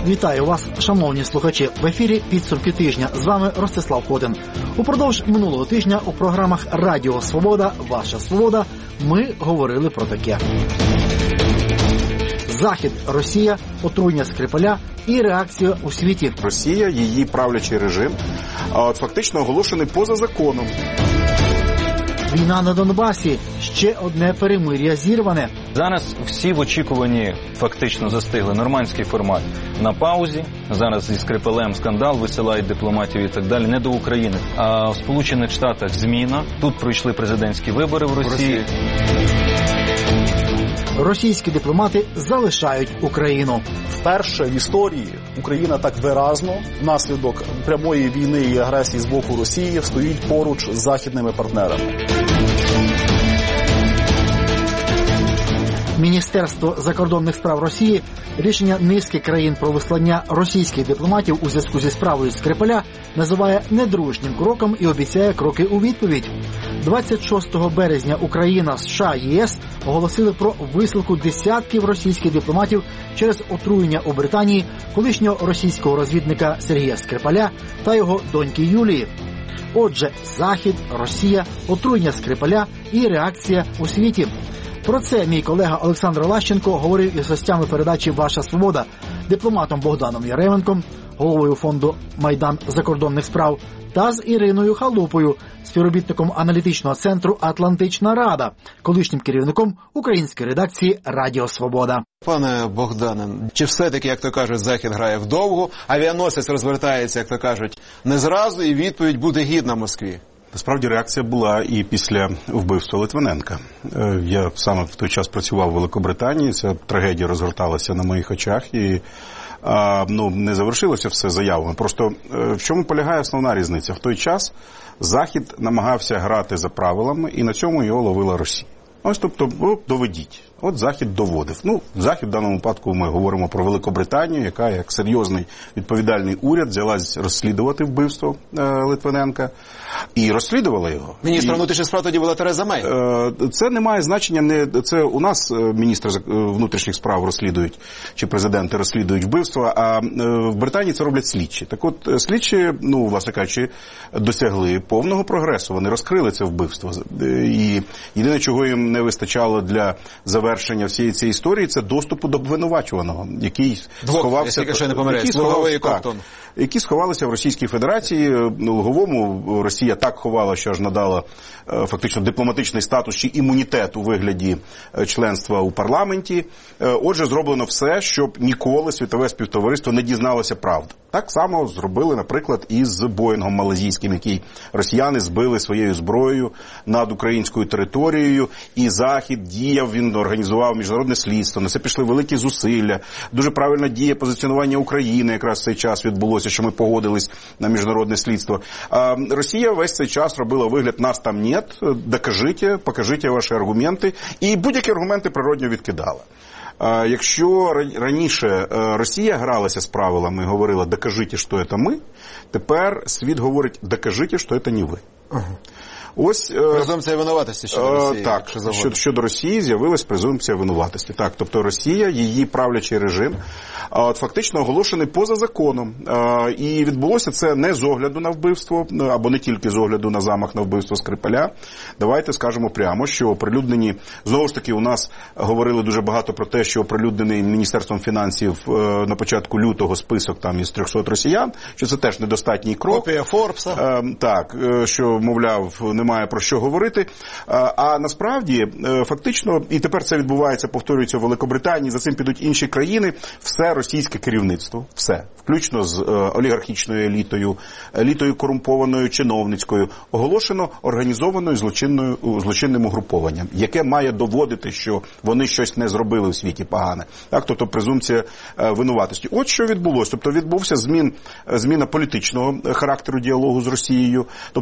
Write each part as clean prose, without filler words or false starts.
Вітаю вас, шановні слухачі. В ефірі «Підсумки тижня». З вами Ростислав Ходин. Упродовж минулого тижня у програмах «Радіо Свобода», «Ваша Свобода» ми говорили про таке. Захід, Росія, отруєння Скрипаля і реакція у світі. Росія, її правлячий режим, фактично оголошений поза законом. Війна на Донбасі. Ще одне перемир'я зірване. Зараз всі в очікуванні фактично застигли. Нормандський формат на паузі. Зараз зі Скрипалем скандал, висилають дипломатів і так далі. Не до України. А в Сполучених Штатах зміна. Тут пройшли президентські вибори в Росії. Російські дипломати залишають Україну. Вперше в історії Україна так виразно внаслідок прямої війни і агресії з боку Росії стоїть поруч з західними партнерами. Міністерство закордонних справ Росії рішення низки країн про вислання російських дипломатів у зв'язку зі справою Скрипаля називає недружнім кроком і обіцяє кроки у відповідь. 26 березня Україна, США, ЄС оголосили про висилку десятків російських дипломатів через отруєння у Британії колишнього російського розвідника Сергія Скрипаля та його доньки Юлії. Отже, Захід, Росія, отруєння Скрипаля і реакція у світі. Про це мій колега Олександр Лащенко говорив із гостями передачі «Ваша Свобода», дипломатом Богданом Яременком, головою фонду «Майдан закордонних справ», та з Іриною Халупою, співробітником аналітичного центру «Атлантична Рада», колишнім керівником української редакції «Радіо Свобода». Пане Богдане, чи все-таки, як то кажуть, Захід грає вдовго, авіаносець розвертається, як то кажуть, не зразу, і відповідь буде гідна Москві? Насправді реакція була і після вбивства Литвиненка. Я саме в той час працював у Великобританії, ця трагедія розгорталася на моїх очах і не завершилося все заявами. Просто в чому полягає основна різниця? В той час Захід намагався грати за правилами, і на цьому його ловила Росія. Ось, тобто, доведіть. От Захід доводив. Захід в даному випадку ми говоримо про Великобританію, яка як серйозний відповідальний уряд взялась розслідувати вбивство Литвиненка і розслідувала його. Міністр внутрішніх справ тоді була Тереза Мей. Це не має значення, це у нас міністри внутрішніх справ розслідують, чи президенти розслідують вбивство, а в Британії це роблять слідчі. Так от, слідчі, власне кажучи, досягли повного прогресу, вони розкрили це вбивство. І єдине, чого їм не вистачало для завершення всієї цієї історії, це доступу до обвинувачуваного, який сховався, які сховалися в Російській Федерації. Луговому Росія так ховала, що аж надала фактично дипломатичний статус чи імунітет у вигляді членства у парламенті. Отже, зроблено все, щоб ніколи світове співтовариство не дізналося правди. Так само зробили, наприклад, і з Боїнгом малазійським, який росіяни збили своєю зброєю над українською територією, і Захід діяв, він організував міжнародне слідство, на це пішли великі зусилля. Дуже правильна дія позиціонування України якраз в цей час відбулося, що ми погодились на міжнародне слідство. А Росія весь цей час робила вигляд «нас там нет», «докажите», «покажите ваші аргументи», і будь-які аргументи природньо відкидала. Якщо раніше Росія гралася з правилами і говорила «докажите, що це ми», тепер світ говорить «докажите, що це не ви». Ось презумпція винуватості щодо Росії. Так, щодо Росії з'явилась презумпція винуватості. Так, тобто Росія, її правлячий режим, фактично оголошений поза законом. І відбулося це не з огляду на вбивство, або не тільки з огляду на замах на вбивство Скрипаля. Давайте скажемо прямо, що оприлюднені, знову ж таки, у нас говорили дуже багато про те, що оприлюднений Міністерством фінансів на початку лютого список там із 300 росіян, що це теж недостатній крок. Копія Форбса. Так, що, мовляв, немає про що говорити. А насправді, фактично, і тепер це відбувається, повторюється в Великобританії, за цим підуть інші країни, все російське керівництво, все, включно з олігархічною елітою корумпованою чиновницькою, оголошено організованою злочинним угрупованням, яке має доводити, що вони щось не зробили у світі погане. Так, тобто презумпція винуватості. От що відбулося. Тобто відбувся зміна політичного характеру діалогу з Росією, тобто її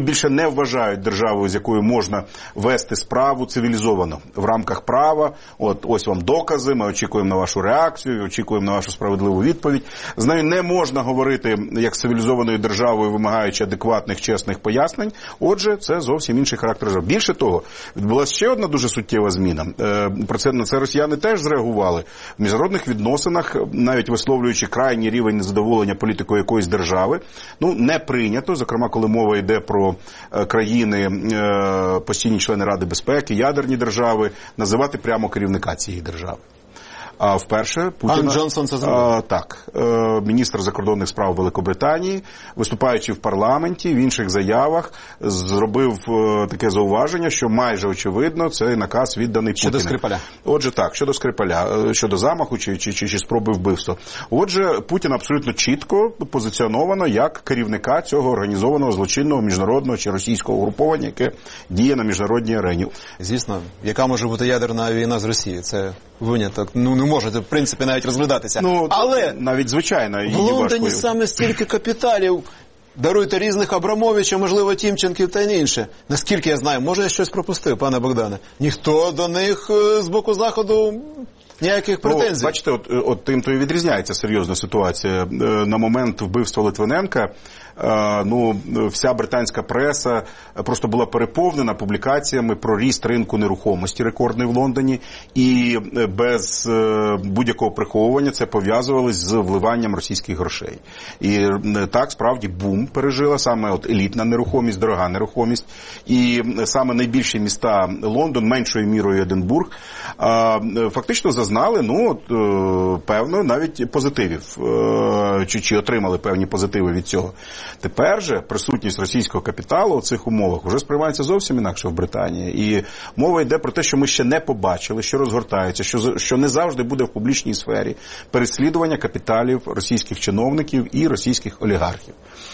більше не вважають державою, з якою можна вести справу цивілізовано, в рамках права. Ось вам докази, ми очікуємо на вашу реакцію, очікуємо на вашу справедливу відповідь. З нею не можна говорити як з цивілізованою державою, вимагаючи адекватних, чесних пояснень. Отже, це зовсім інший характер держави. Більше того, відбулася ще одна дуже суттєва зміна. На це росіяни теж зреагували. В міжнародних відносинах, навіть висловлюючи крайній рівень незадоволення політикою якоїсь держави, не прийнято, зокрема, коли мова йде про країни, постійні члени Ради безпеки, ядерні держави, називати прямо керівника цієї держави. А вперше Путіна... Пан Джонсон це зробив? Так. Міністр закордонних справ Великобританії, виступаючи в парламенті, в інших заявах, зробив таке зауваження, що майже очевидно цей наказ відданий Путіним. Щодо Скрипаля? Отже, так, щодо Скрипаля, щодо замаху чи спроби вбивства. Отже, Путін абсолютно чітко позиціоновано як керівника цього організованого злочинного міжнародного чи російського угруповання, яке діє на міжнародній арені. Звісно, яка може бути ядерна війна з Росією? Це виняток. Не можете, в принципі, навіть розглядатися. Але навіть звичайно її в Лондоні важкою. саме стільки капіталів, даруйте, різних Абрамовича, можливо, Тімченків та інше. Наскільки я знаю, може я щось пропустив, пане Богдане? Ніхто до них з боку Заходу ніяких претензій. Бачите, от тим-то і відрізняється серйозна ситуація. На момент вбивства Литвиненка вся британська преса просто була переповнена публікаціями про ріст ринку нерухомості рекордний в Лондоні, і без будь-якого приховування це пов'язувалось з вливанням російських грошей. І так, справді, бум пережила саме елітна нерухомість, дорога нерухомість, і саме найбільші міста Лондон, меншою мірою Единбург, фактично зазнали, певно, навіть позитивів, чи отримали певні позитиви від цього. Тепер же присутність російського капіталу у цих умовах вже сприймається зовсім інакше в Британії. І мова йде про те, що ми ще не побачили, що розгортається, що не завжди буде в публічній сфері переслідування капіталів російських чиновників і російських олігархів.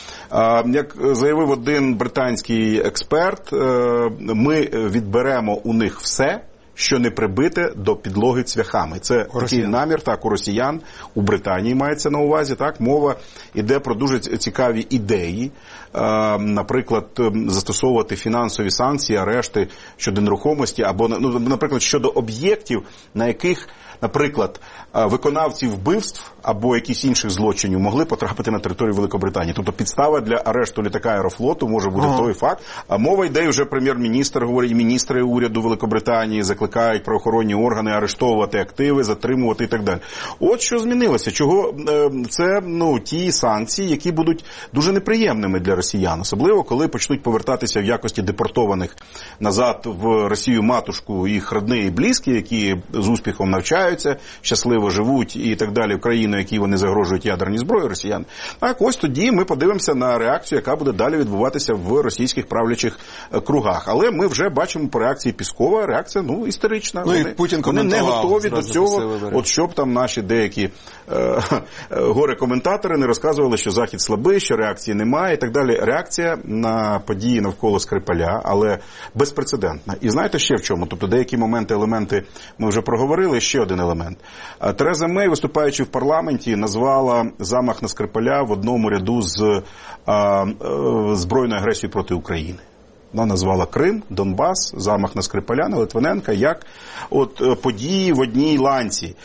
Як заявив один британський експерт, ми відберемо у них все, що не прибите до підлоги цвяхами. Це такий намір, у росіян, у Британії мається на увазі, мова йде про дуже цікаві ідеї, наприклад, застосовувати фінансові санкції, арешти щодо нерухомості, або, наприклад, щодо об'єктів, на яких, наприклад, виконавці вбивств або якісь інших злочинів могли потрапити на територію Великобританії. Тобто підстава для арешту літака Аерофлоту може бути той факт. А мова йде, вже прем'єр-міністр говорить, міністри уряду Великобританії закликають правоохоронні органи арештовувати активи, затримувати і так далі. От що змінилося. Чого це, ті санкції, які будуть дуже неприємними для росіян. Особливо, коли почнуть повертатися в якості депортованих назад в Росію-матушку їх родні і близькі, які з успіхом навчаються, щасливо живуть і так далі в країну, якій вони загрожують ядерній зброї росіян. Так, ось тоді ми подивимося на реакцію, яка буде далі відбуватися в російських правлячих кругах. Але ми вже бачимо по реакції Піскова, реакція, істерична. Вони не готові до цього, от щоб там наші деякі горе-коментатори не розказували, що Захід слабий, що реакції немає і так далі. Реакція на події навколо Скрипаля, але безпрецедентна. І знаєте ще в чому? Тобто деякі елементи ми вже проговорили, ще один елемент. Тереза Мей, виступаючи в парламенті, назвала замах на Скрипаля в одному ряду з збройною агресією проти України. Вона назвала Крим, Донбас, замах на Скрипаля, на Литвиненка, як події в одній ланці.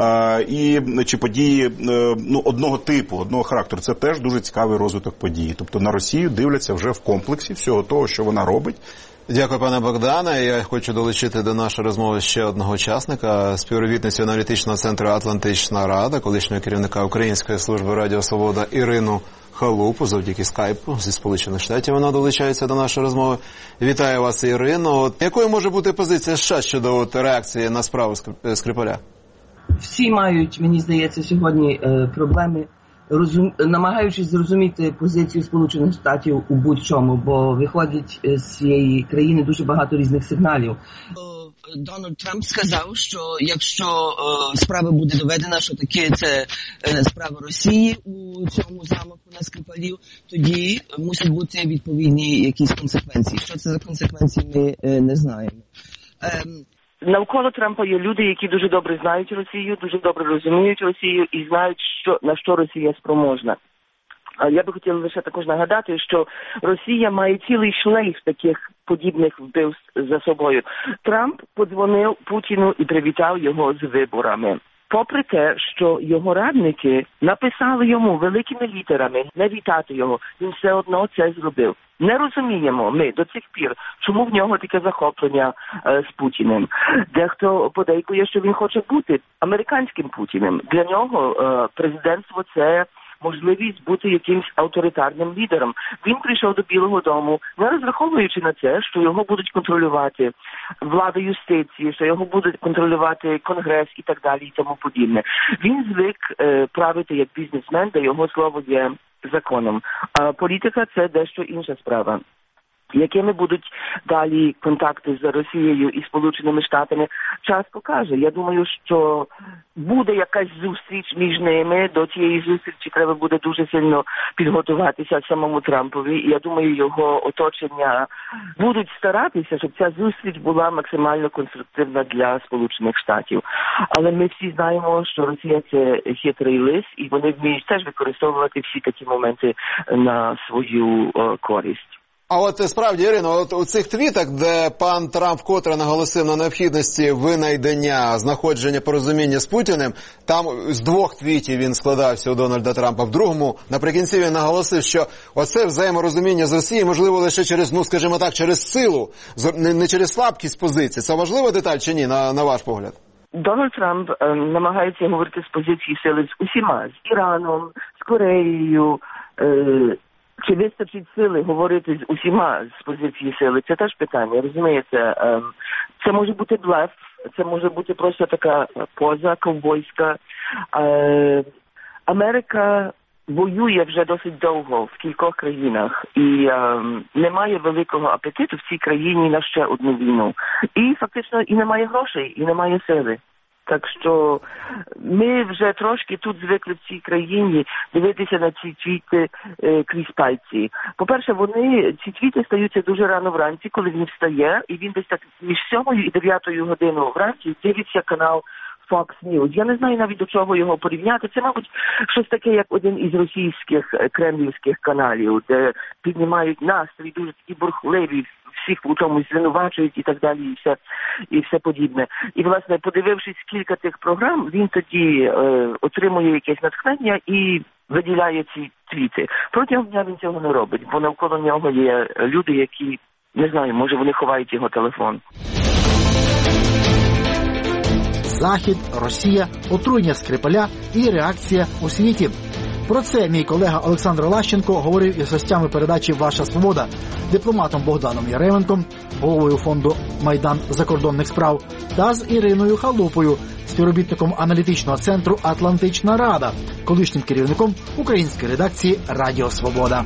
Чи події одного типу, одного характеру. Це теж дуже цікавий розвиток події. Тобто на Росію дивляться вже в комплексі всього того, що вона робить. Дякую, пане Богдане. Я хочу долучити до нашої розмови ще одного учасника, співробітницю аналітичного центру «Атлантична Рада», колишнього керівника Української служби Радіо Свобода Ірину Халупу, завдяки скайпу зі Сполучених Штатів вона долучається до нашої розмови. Вітаю вас, Ірино. Якою може бути позиція США щодо реакції на справу Скрипаля? Всі мають, мені здається, сьогодні проблеми, намагаючись зрозуміти позицію Сполучених Штатів у будь-чому, бо виходить з цієї країни дуже багато різних сигналів. Дональд Трамп сказав, що якщо справа буде доведена, що таке це справа Росії у цьому замаху на Скрипалів, тоді мусять бути відповідні якісь консеквенції. Що це за консеквенції, ми не знаємо. Навколо Трампа є люди, які дуже добре знають Росію, дуже добре розуміють Росію і знають, на що Росія спроможна. Я би хотіла лише також нагадати, що Росія має цілий шлейф таких подібних вбивств за собою. Трамп подзвонив Путіну і привітав його з виборами. Попри те, що його радники написали йому великими літерами не вітати його, він все одно це зробив. Не розуміємо ми до цих пір, чому в нього таке захоплення з Путіним. Дехто подейкує, що він хоче бути американським Путіним. Для нього президентство – це можливість бути якимсь авторитарним лідером. Він прийшов до Білого дому, не розраховуючи на це, що його будуть контролювати влада юстиції, що його будуть контролювати Конгрес і так далі і тому подібне. Він звик правити як бізнесмен, де його слово є законом. А політика – це дещо інша справа. Якими будуть далі контакти з Росією і Сполученими Штатами, час покаже. Я думаю, що буде якась зустріч між ними. До цієї зустрічі треба буде дуже сильно підготуватися самому Трампові. І я думаю, його оточення будуть старатися, щоб ця зустріч була максимально конструктивна для Сполучених Штатів. Але ми всі знаємо, що Росія – це хитрий лис, і вони вміють теж використовувати всі такі моменти на свою користь. А от справді, Ірино, от у цих твітах, де пан Трамп вкотре наголосив на необхідності винайдення, знаходження порозуміння з Путіним, там з 2 твітів він складався у Дональда Трампа, в другому наприкінці він наголосив, що оце взаєморозуміння з Росією можливо лише через, скажімо так, через силу, не через слабкість позиції. Це важлива деталь чи ні, на ваш погляд? Дональд Трамп намагається говорити з позиції сили з усіма, з Іраном, з Кореєю. Чи вистачить сили говорити з усіма з позиції сили? Це теж питання, розумієте? Це може бути блеф, це може бути просто така поза ковбойська. Америка воює вже досить довго в кількох країнах і немає великого апетиту в цій країні на ще одну війну. І фактично і немає грошей, і немає сили. Так що ми вже трошки тут звикли в цій країні дивитися на ці твіти крізь пальці. По-перше, ці твіти стаються дуже рано вранці, коли він встає, і він десь так між 7 і 9 годиною вранці дивиться канал Fox News. Я не знаю навіть до чого його порівняти. Це, мабуть, щось таке, як один із російських кремлівських каналів, де піднімають настрій, дуже такі бурхливі, всіх у чомусь звинувачують і так далі, і все подібне. І, власне, подивившись кілька тих програм, він тоді отримує якесь натхнення і виділяє ці твіти. Протягом дня він цього не робить, бо навколо нього є люди, які, не знаю, може вони ховають його телефон. Захід, Росія, отруєння Скрипаля і реакція у світі. Про це мій колега Олександр Лащенко говорив із гостями передачі «Ваша свобода», дипломатом Богданом Яременком, головою фонду «Майдан закордонних справ» та з Іриною Халупою, співробітником аналітичного центру «Атлантична Рада», колишнім керівником української редакції «Радіо Свобода».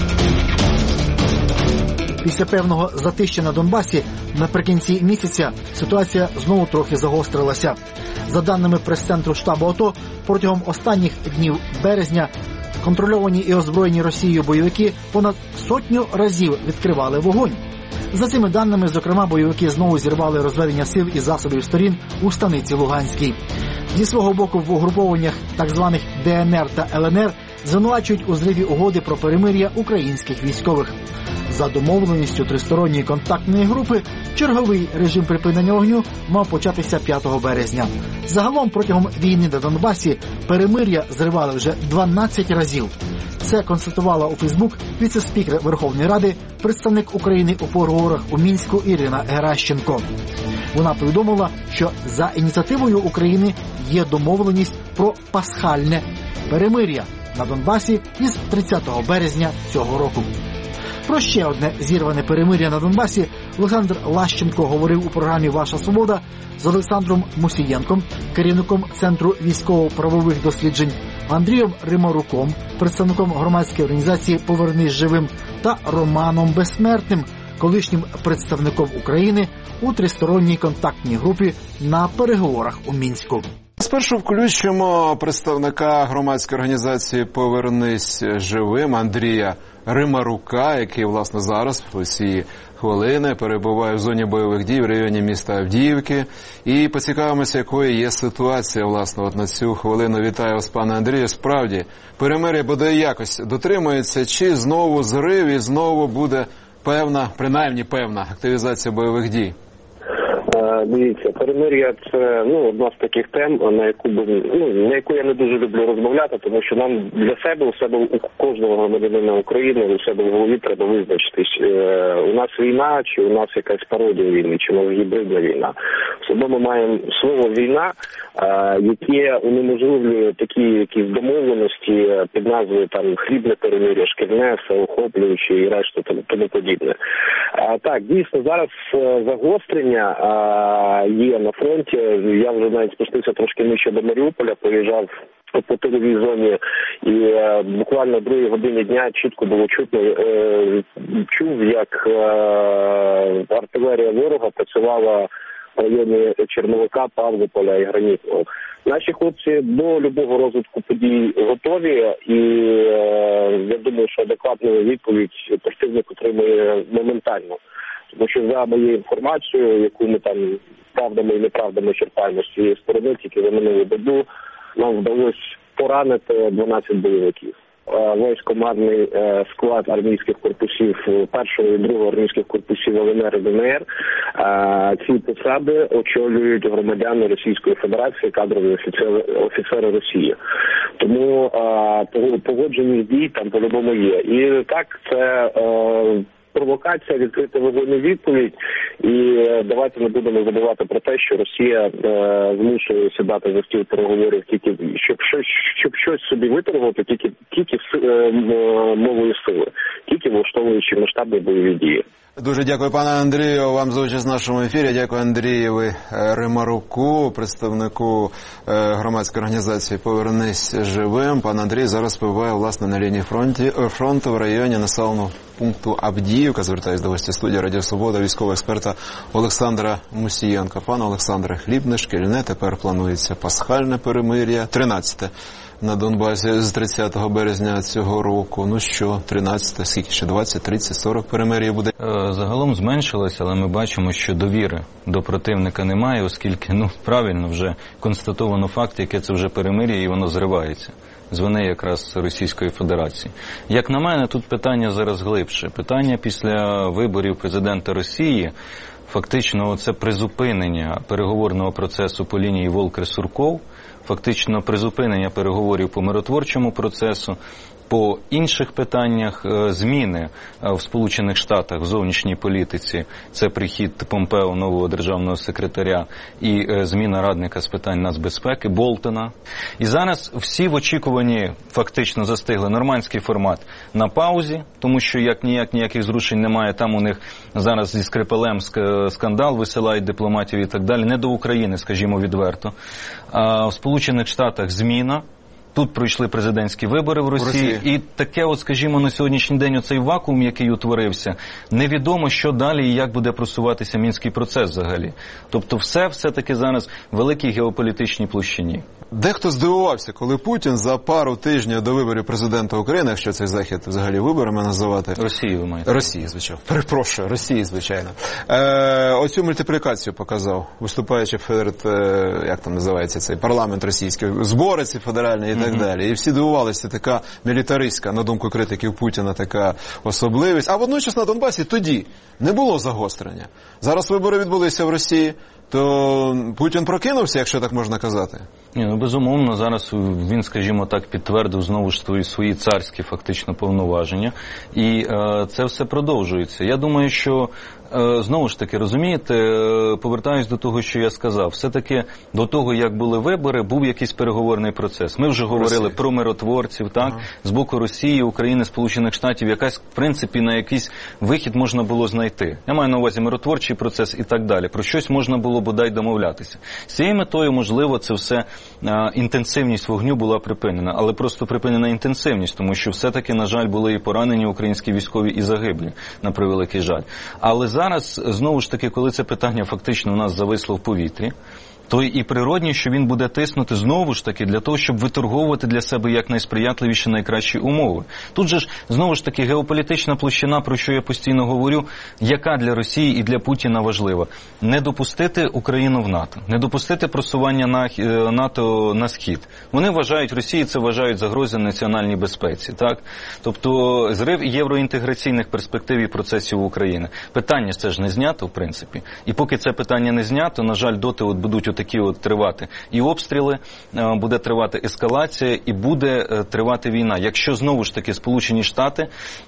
Після певного затища на Донбасі наприкінці місяця ситуація знову трохи загострилася. За даними прес-центру штабу АТО, протягом останніх днів березня контрольовані і озброєні Росією бойовики понад 100 разів відкривали вогонь. За цими даними, зокрема, бойовики знову зірвали розведення сил і засобів сторін у станиці Луганській. Зі свого боку в угрупованнях так званих ДНР та ЛНР звинувачують у зриві угоди про перемир'я українських військових. За домовленістю тристоронньої контактної групи, черговий режим припинення вогню мав початися 5 березня. Загалом протягом війни на Донбасі перемир'я зривали вже 12 разів. Це констатувала у Фейсбук віце-спікер Верховної Ради, представник України у переговорах у Мінську Ірина Геращенко. Вона повідомила, що за ініціативою України є домовленість про пасхальне перемир'я на Донбасі із 30 березня цього року. Про ще одне зірване перемир'я на Донбасі Олександр Лащенко говорив у програмі «Ваша свобода» з Олександром Мусієнком, керівником Центру військово-правових досліджень, Андрієм Римаруком, представником громадської організації «Повернись живим» та Романом Безсмертним, колишнім представником України у тристоронній контактній групі на переговорах у Мінську. Спершу включимо представника громадської організації «Повернись живим» Андрія Римарука, який, власне, зараз у ці хвилини перебуває в зоні бойових дій в районі міста Авдіївки. І поцікавимося, якою є ситуація, власне, от на цю хвилину. Вітаю вас, пане Андрію. Справді, перемир'я буде якось дотримується, чи знову зрив і знову буде певна, принаймні певна активізація бойових дій? Дивіться, перемир'я – це одна з таких тем, на яку я не дуже люблю розмовляти, тому що нам для себе, у кожного громадянина України, у себе в голові треба визначитись, у нас війна, чи у нас якась пародія війни, чи може гібридна війна. Собі ми маємо слово «війна», яке унеможливлює такі якісь домовленості під назвою там хлібне перемир'я, шкільне, всеохоплююче і решта тому подібне. Так, дійсно, зараз загострення є на фронті. Я вже навіть спустився трошки нижче до Маріуполя, поїжджав по тиловій зоні і буквально в 2 годині дня чітко було чутно, чув, як артилерія ворога працювала в районі Черновика, Павлополя і Гранітного. Наші хлопці до любого розвитку подій готові, і я думаю, що адекватну відповідь противник отримує моментально. Тому що за моєю інформацією, яку ми там правдами і неправдами черпаємо з цієї сторони, тільки за минулу добу нам вдалося поранити 12 бойовиків. Весь командний склад армійських корпусів 1-го і 2-го армійських корпусів ЛНР і ДНР. Ці посади очолюють громадяни Російської Федерації, кадрові офіцери Росії. Тому погоджені дій там по-любому є. І так, це провокація, відкрити вогонь у відповідь, і давайте не будемо забувати про те, що Росія змушує сідати за стіл переговорів тільки, щоб щось собі виторгувати, тільки мовою сили, тільки влаштовуючи масштабні бойові дії. Дуже дякую, пане Андрію, вам за участь в нашому ефірі. Дякую Андрієві Римаруку, представнику громадської організації «Повернись живим». Пан Андрій зараз перебуває, власне, на лінії фронту в районі населеного пункту Авдіївка. Звертаюсь до гостя студії Радіо Свобода, військового експерта Олександра Мусієнка. Пане Олександре, хлібне, шкільне, тепер планується пасхальне перемир'я, 13-те. На Донбасі з 30 березня цього року. Ну що, 13, скільки ще, 20, 30, 40 перемир'я буде? Загалом зменшилося, але ми бачимо, що довіри до противника немає, оскільки, правильно вже констатовано факт, яке це вже перемир'я, і воно зривається з вини якраз Російської Федерації. Як на мене, тут питання зараз глибше. Питання після виборів президента Росії, фактично, це призупинення переговорного процесу по лінії Волкер-Сурков, фактично призупинення переговорів по миротворчому процесу, по інших питаннях зміни в Сполучених Штатах в зовнішній політиці, це прихід Помпео, нового державного секретаря, і зміна радника з питань нацбезпеки Болтона. І зараз всі в очікуванні фактично застигли. Нормандський формат на паузі, тому що ніяких зрушень немає. Там у них зараз зі Скрипалем скандал, висилають дипломатів і так далі. Не до України, скажімо відверто. А в Сполучених Штатах зміна. Тут пройшли президентські вибори в Росії. І таке, скажімо, на сьогоднішній день оцей вакуум, який утворився, невідомо, що далі і як буде просуватися Мінський процес взагалі. Тобто все-таки зараз в великій геополітичній площині. Дехто здивувався, коли Путін за пару тижнів до виборів президента України, якщо цей захід взагалі виборами називати... Росії, ви маєте? Росії, звичайно. Перепрошую, Росії, звичайно. Оцю мультиплікацію показав, виступаючи перед, як там називається цей парламент російський, збори ці федеральні і так далі. І всі дивувалися, така мілітаристська, на думку критиків Путіна, така особливість. А водночас на Донбасі тоді не було загострення. Зараз вибори відбулися в Росії, то Путін прокинувся, якщо так можна казати? Ні, безумовно, зараз він, скажімо так, підтвердив знову ж свої царські фактично повноваження, і це все продовжується. Я думаю, що знову ж таки, розумієте, повертаюсь до того, що я сказав. Все-таки до того, як були вибори, був якийсь переговорний процес. Ми вже говорили про миротворців, так, з боку Росії, України, Сполучених Штатів, якась, в принципі, на якийсь вихід можна було знайти. Я маю на увазі миротворчий процес і так далі. Про щось можна було бодай домовлятися. З цією метою, можливо, це все, інтенсивність вогню була припинена, але просто припинена інтенсивність, тому що все-таки, на жаль, були і поранені українські військові, і загиблі, на превеликий жаль. Але зараз, знову ж таки, коли це питання фактично у нас зависло в повітрі, то і природні, що він буде тиснути знову ж таки для того, щоб виторговувати для себе якнайсприятливіші, найкращі умови. Тут же ж, знову ж таки, геополітична площина, про що я постійно говорю, яка для Росії і для Путіна важлива. Не допустити Україну в НАТО, не допустити просування НАТО на схід. Вони вважають, Росії це вважають загрозою національній безпеці, так? Тобто зрив євроінтеграційних перспектив і процесів України. Питання це ж не знято, в принципі. І поки це питання не знято, на жаль, доти будуть отакі тривати і обстріли, буде тривати ескалація і буде тривати війна. Якщо знову ж таки Сполучені Штати,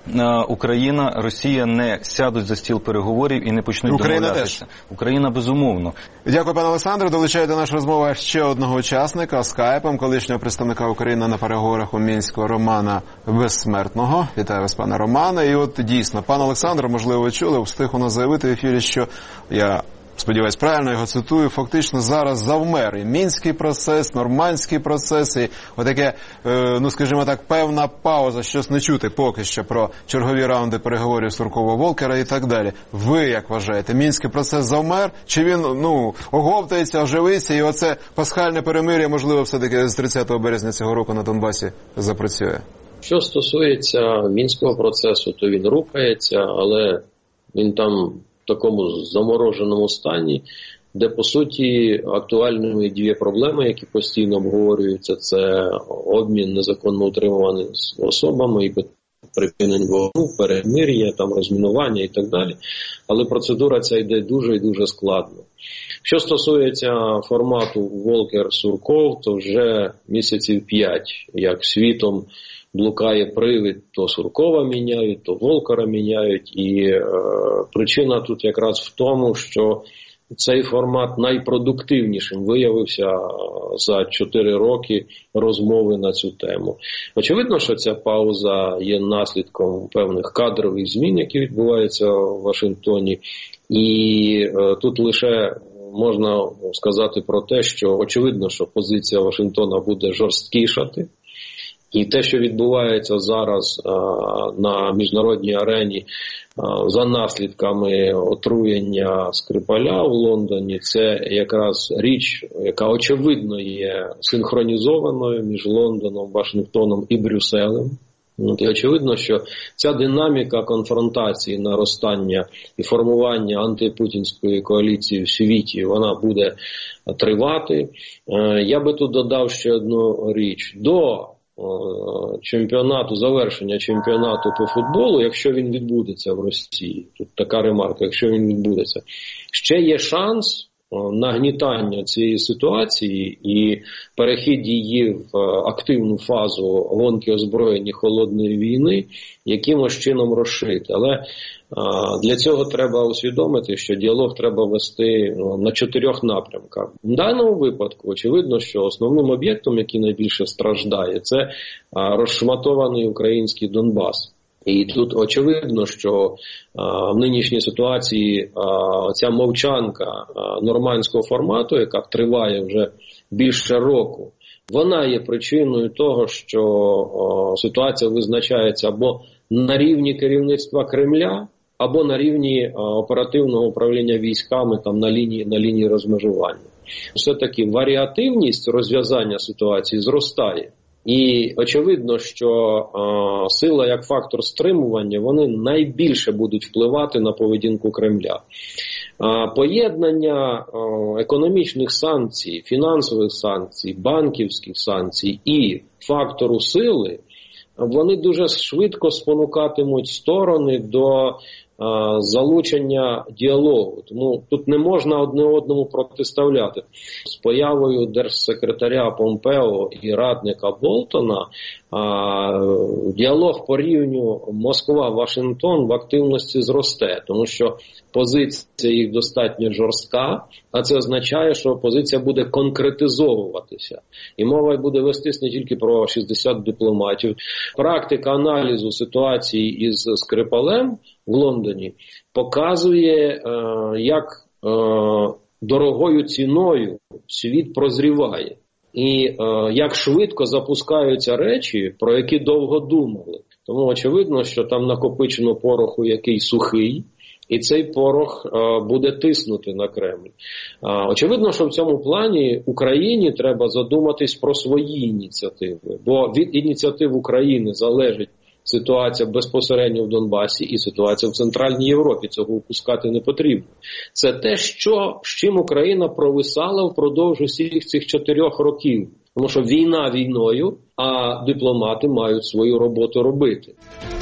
Україна, Росія не сядуть за стіл переговорів і не почнуть домовлятися. Україна безумовно. Дякую, пане Олександре. Долучаю до нашої розмови ще одного учасника скайпом, колишнього представника України на переговорах у Мінську Романа Безсмертного. Вітаю вас, пане Романе. І от дійсно, пан Олександр, можливо, ви чули, встиг у нас заявити в ефірі, що я сподіваюсь, правильно його цитую, фактично зараз завмер і мінський процес, нормандський процес, і отаке, ну скажімо так, певна пауза, щось не чути поки що про чергові раунди переговорів Суркова-Волкера і так далі. Ви як вважаєте, мінський процес завмер, чи він, оговтається, оживиться, і оце пасхальне перемир'я, можливо, все-таки з 30 березня цього року на Донбасі запрацює? Що стосується мінського процесу, то він рухається, але він там в такому замороженому стані, де, по суті, актуальними дві проблеми, які постійно обговорюються, це обмін незаконно утримуваними особами і припинення вогню, перемир'я, там розмінування і так далі. Але процедура ця йде дуже і дуже складно. Що стосується формату Волкер-Сурков, то вже місяців 5, як світом блукає привид, то Суркова міняють, то Волкера міняють. І причина тут якраз в тому, що цей формат найпродуктивнішим виявився за 4 роки розмови на цю тему. Очевидно, що ця пауза є наслідком певних кадрових змін, які відбуваються в Вашингтоні. І тут лише можна сказати про те, що очевидно, що позиція Вашингтона буде жорсткішати. І те, що відбувається зараз на міжнародній арені за наслідками отруєння Скрипаля в Лондоні, це якраз річ, яка очевидно є синхронізованою між Лондоном, Вашингтоном і Брюсселем. І очевидно, що ця динаміка конфронтації, наростання і формування антипутінської коаліції в світі, вона буде тривати. Я би тут додав ще одну річ. До чемпіонату, завершення чемпіонату по футболу, якщо він відбудеться в Росії, тут така ремарка, якщо він відбудеться, ще є шанс нагнітання цієї ситуації і перехід її в активну фазу гонки озброєння холодної війни якимось чином розширити. Але для цього треба усвідомити, що діалог треба вести на 4 напрямках. В даному випадку очевидно, що основним об'єктом, який найбільше страждає, це розшматований український Донбас. І тут очевидно, що в нинішній ситуації ця мовчанка нормандського формату, яка триває вже більше року, вона є причиною того, що ситуація визначається або на рівні керівництва Кремля, або на рівні оперативного управління військами там на лінії розмежування. Все-таки варіативність розв'язання ситуації зростає. І очевидно, що сила як фактор стримування, вони найбільше будуть впливати на поведінку Кремля. Поєднання економічних санкцій, фінансових санкцій, банківських санкцій і фактору сили, вони дуже швидко спонукатимуть сторони до залучення діалогу. Тому тут не можна одне одному протиставляти. З появою держсекретаря Помпео і радника Болтона діалог по рівню Москва-Вашингтон в активності зросте, тому що позиція їх достатньо жорстка, а це означає, що позиція буде конкретизовуватися. І мова буде вестись не тільки про 60 дипломатів. Практика аналізу ситуації із Скрипалем в Лондоні показує, як дорогою ціною світ прозріває. І як швидко запускаються речі, про які довго думали. Тому очевидно, що там накопичено пороху, який сухий, І цей порох буде тиснути на Кремль. Очевидно, що в цьому плані Україні треба задуматись про свої ініціативи. Бо від ініціатив України залежить ситуація безпосередньо в Донбасі і ситуація в Центральній Європі. Цього упускати не потрібно. Це те, з чим Україна провисала впродовж усіх цих 4 років. Тому що війна війною, а дипломати мають свою роботу робити.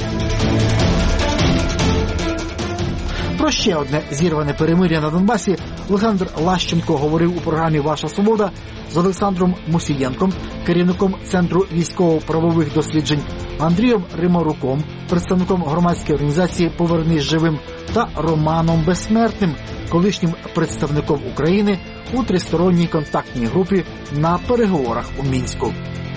Про ще одне зірване перемир'я на Донбасі Олександр Лащенко говорив у програмі «Ваша свобода» з Олександром Мусієнком, керівником Центру військово-правових досліджень, Андрієм Римаруком, представником громадської організації «Повернись живим» та Романом Безсмертним, колишнім представником України у тристоронній контактній групі на переговорах у Мінську.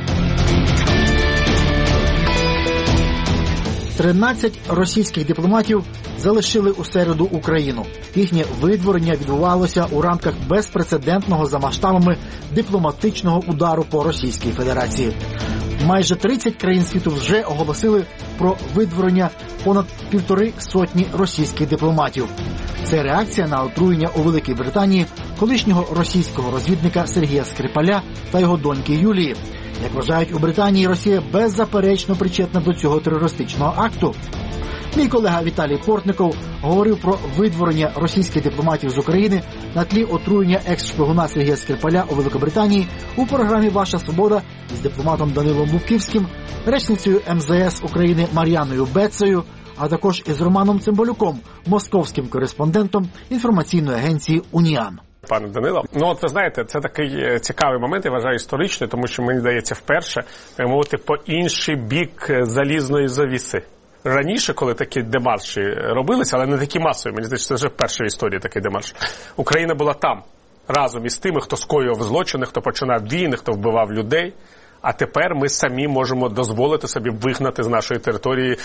13 російських дипломатів залишили у середу Україну. Їхнє видворення відбувалося у рамках безпрецедентного за масштабами дипломатичного удару по Російській Федерації. Майже 30 країн світу вже оголосили про видворення понад 150 російських дипломатів. Це реакція на отруєння у Великій Британії колишнього російського розвідника Сергія Скрипаля та його доньки Юлії. Як вважають у Британії, Росія беззаперечно причетна до цього терористичного акту. Мій колега Віталій Портников говорив про видворення російських дипломатів з України на тлі отруєння екс-шпигуна Сергія Скрипаля у Великобританії у програмі «Ваша свобода» із дипломатом Данилом Бубківським, речницею МЗС України Мар'яною Бецею, а також із Романом Цимбалюком, московським кореспондентом інформаційної агенції «Уніан». Пане Данило, от ви знаєте, це такий цікавий момент, я вважаю, історичний, тому що, мені здається, вперше, так мовити, по інший бік залізної завіси. Раніше, коли такі демарші робилися, але не такі масові, мені здається, це вже вперше в історії такий демарш, Україна була там, разом із тими, хто скоював злочини, хто починав війни, хто вбивав людей. А тепер ми самі можемо дозволити собі вигнати з нашої території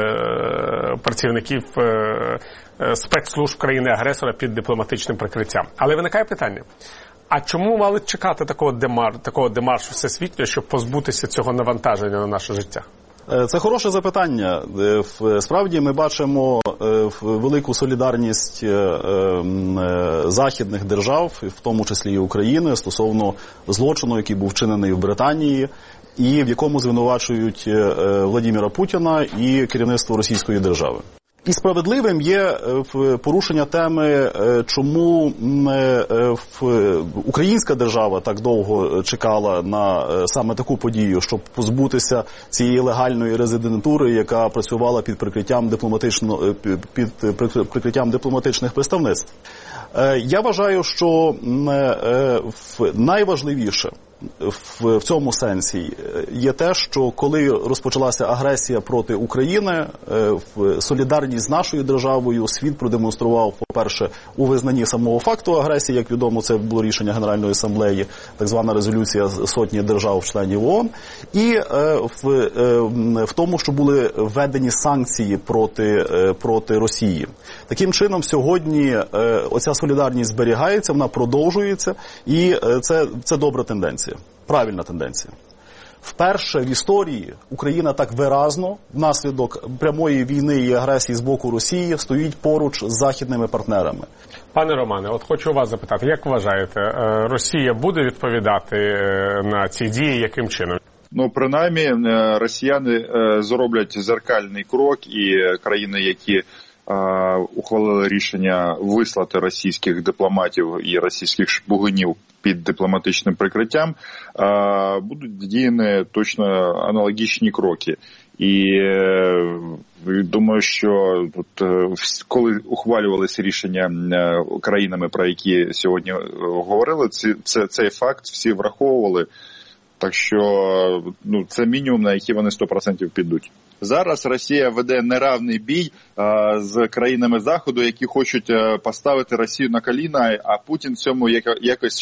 працівників спецслужб країни-агресора під дипломатичним прикриттям. Але виникає питання, а чому мали чекати такого демаршу всесвітнього, щоб позбутися цього навантаження на наше життя? Це хороше запитання. Справді ми бачимо велику солідарність західних держав, в тому числі і України, стосовно злочину, який був вчинений в Британії, і в якому звинувачують Владимира Путіна і керівництво Російської держави. І справедливим є порушення теми, чому українська держава так довго чекала на саме таку подію, щоб позбутися цієї легальної резидентури, яка працювала під прикриттям дипломатичних представництв. Я вважаю, що найважливіше в цьому сенсі є те, що коли розпочалася агресія проти України, солідарність з нашою державою світ продемонстрував, по-перше, у визнанні самого факту агресії, як відомо, це було рішення Генеральної асамблеї, так звана резолюція сотні держав-членів ООН, і в тому, що були введені санкції проти Росії. Таким чином, сьогодні оця солідарність зберігається, вона продовжується, і це добра тенденція. Правильна тенденція. Вперше в історії Україна так виразно, внаслідок прямої війни і агресії з боку Росії, стоїть поруч з західними партнерами. Пане Романе, от хочу вас запитати, як вважаєте, Росія буде відповідати на ці дії, яким чином? Принаймні, росіяни зроблять зеркальний крок, і країни, які ухвалили рішення вислати російських дипломатів і російських шпигунів під дипломатичним прикриттям, будуть діяні точно аналогічні кроки. І думаю, що коли ухвалювалися рішення країнами, про які сьогодні говорили, цей факт всі враховували. Так що це мінімум, на який вони 100% підуть. Зараз Росія веде неравний бій з країнами Заходу, які хочуть поставити Росію на коліна, а Путін цьому якось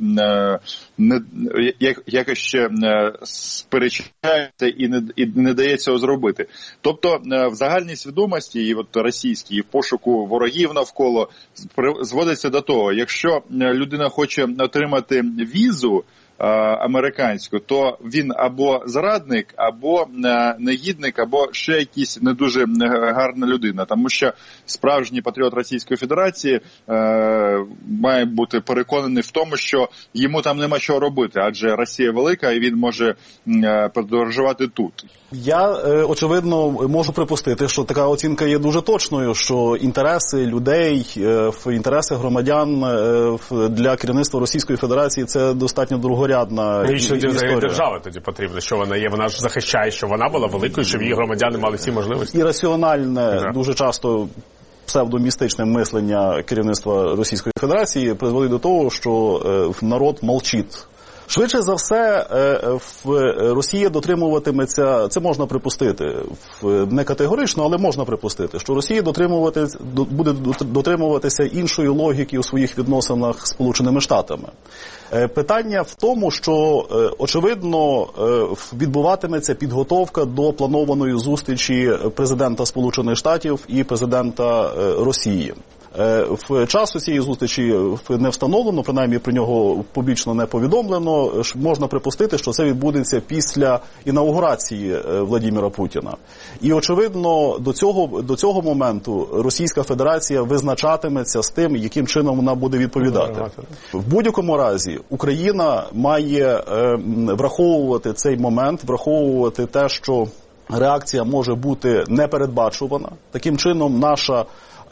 ще сперечається і не дає цього зробити. Тобто в загальній свідомості, і російській, і в пошуку ворогів навколо, зводиться до того, якщо людина хоче отримати візу американську, то він або зрадник, або негідник, або ще якийсь не дуже гарна людина. Тому що справжній патріот Російської Федерації має бути переконаний в тому, що йому там нема чого робити, адже Росія велика і він може подорожувати тут. Я, очевидно, можу припустити, що така оцінка є дуже точною, що інтереси людей, інтереси громадян для керівництва Російської Федерації – це достатньо другорядна історія. Держава тоді потрібна, що вона є, вона ж захищає, що вона була великою, щоб її громадяни мали всі можливості. І раціональне, дуже часто псевдомістичне мислення керівництва Російської Федерації призводить до того, що народ мовчить. Швидше за все, Росія дотримуватиметься, це можна припустити, не категорично, але можна припустити, що Росія буде дотримуватися іншої логіки у своїх відносинах з Сполученими Штатами. Питання в тому, що, очевидно, відбуватиметься підготовка до планованої зустрічі президента Сполучених Штатів і президента Росії. В часу цієї зустрічі не встановлено, принаймні про нього публічно не повідомлено. Можна припустити, що це відбудеться після інаугурації Владимира Путіна. І, очевидно, до цього моменту Російська Федерація визначатиметься з тим, яким чином вона буде відповідати. В будь-якому разі Україна має враховувати цей момент, враховувати те, що реакція може бути непередбачувана. Таким чином, наша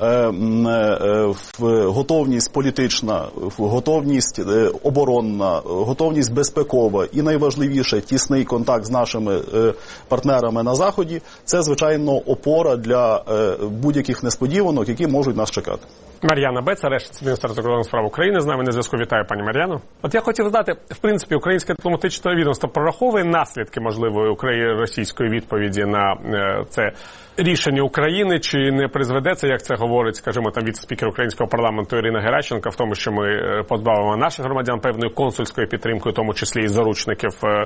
готовність політична, готовність оборонна, готовність безпекова і, найважливіше, тісний контакт з нашими партнерами на Заході – це, звичайно, опора для будь-яких несподіванок, які можуть нас чекати. Мар'яна Бець, арешт міністра закордонних справ України, з нами на зв'язку. Вітаю, пані Мар'яно. От я хотів задати, в принципі, українське дипломатичне відомство прораховує наслідки можливої російської відповіді на це рішення України, чи не призведе це, як це говорить, скажімо, там віце-спікер українського парламенту Ірина Геращенко, в тому, що ми позбавимо наших громадян певної консульської підтримки, в тому числі і заручників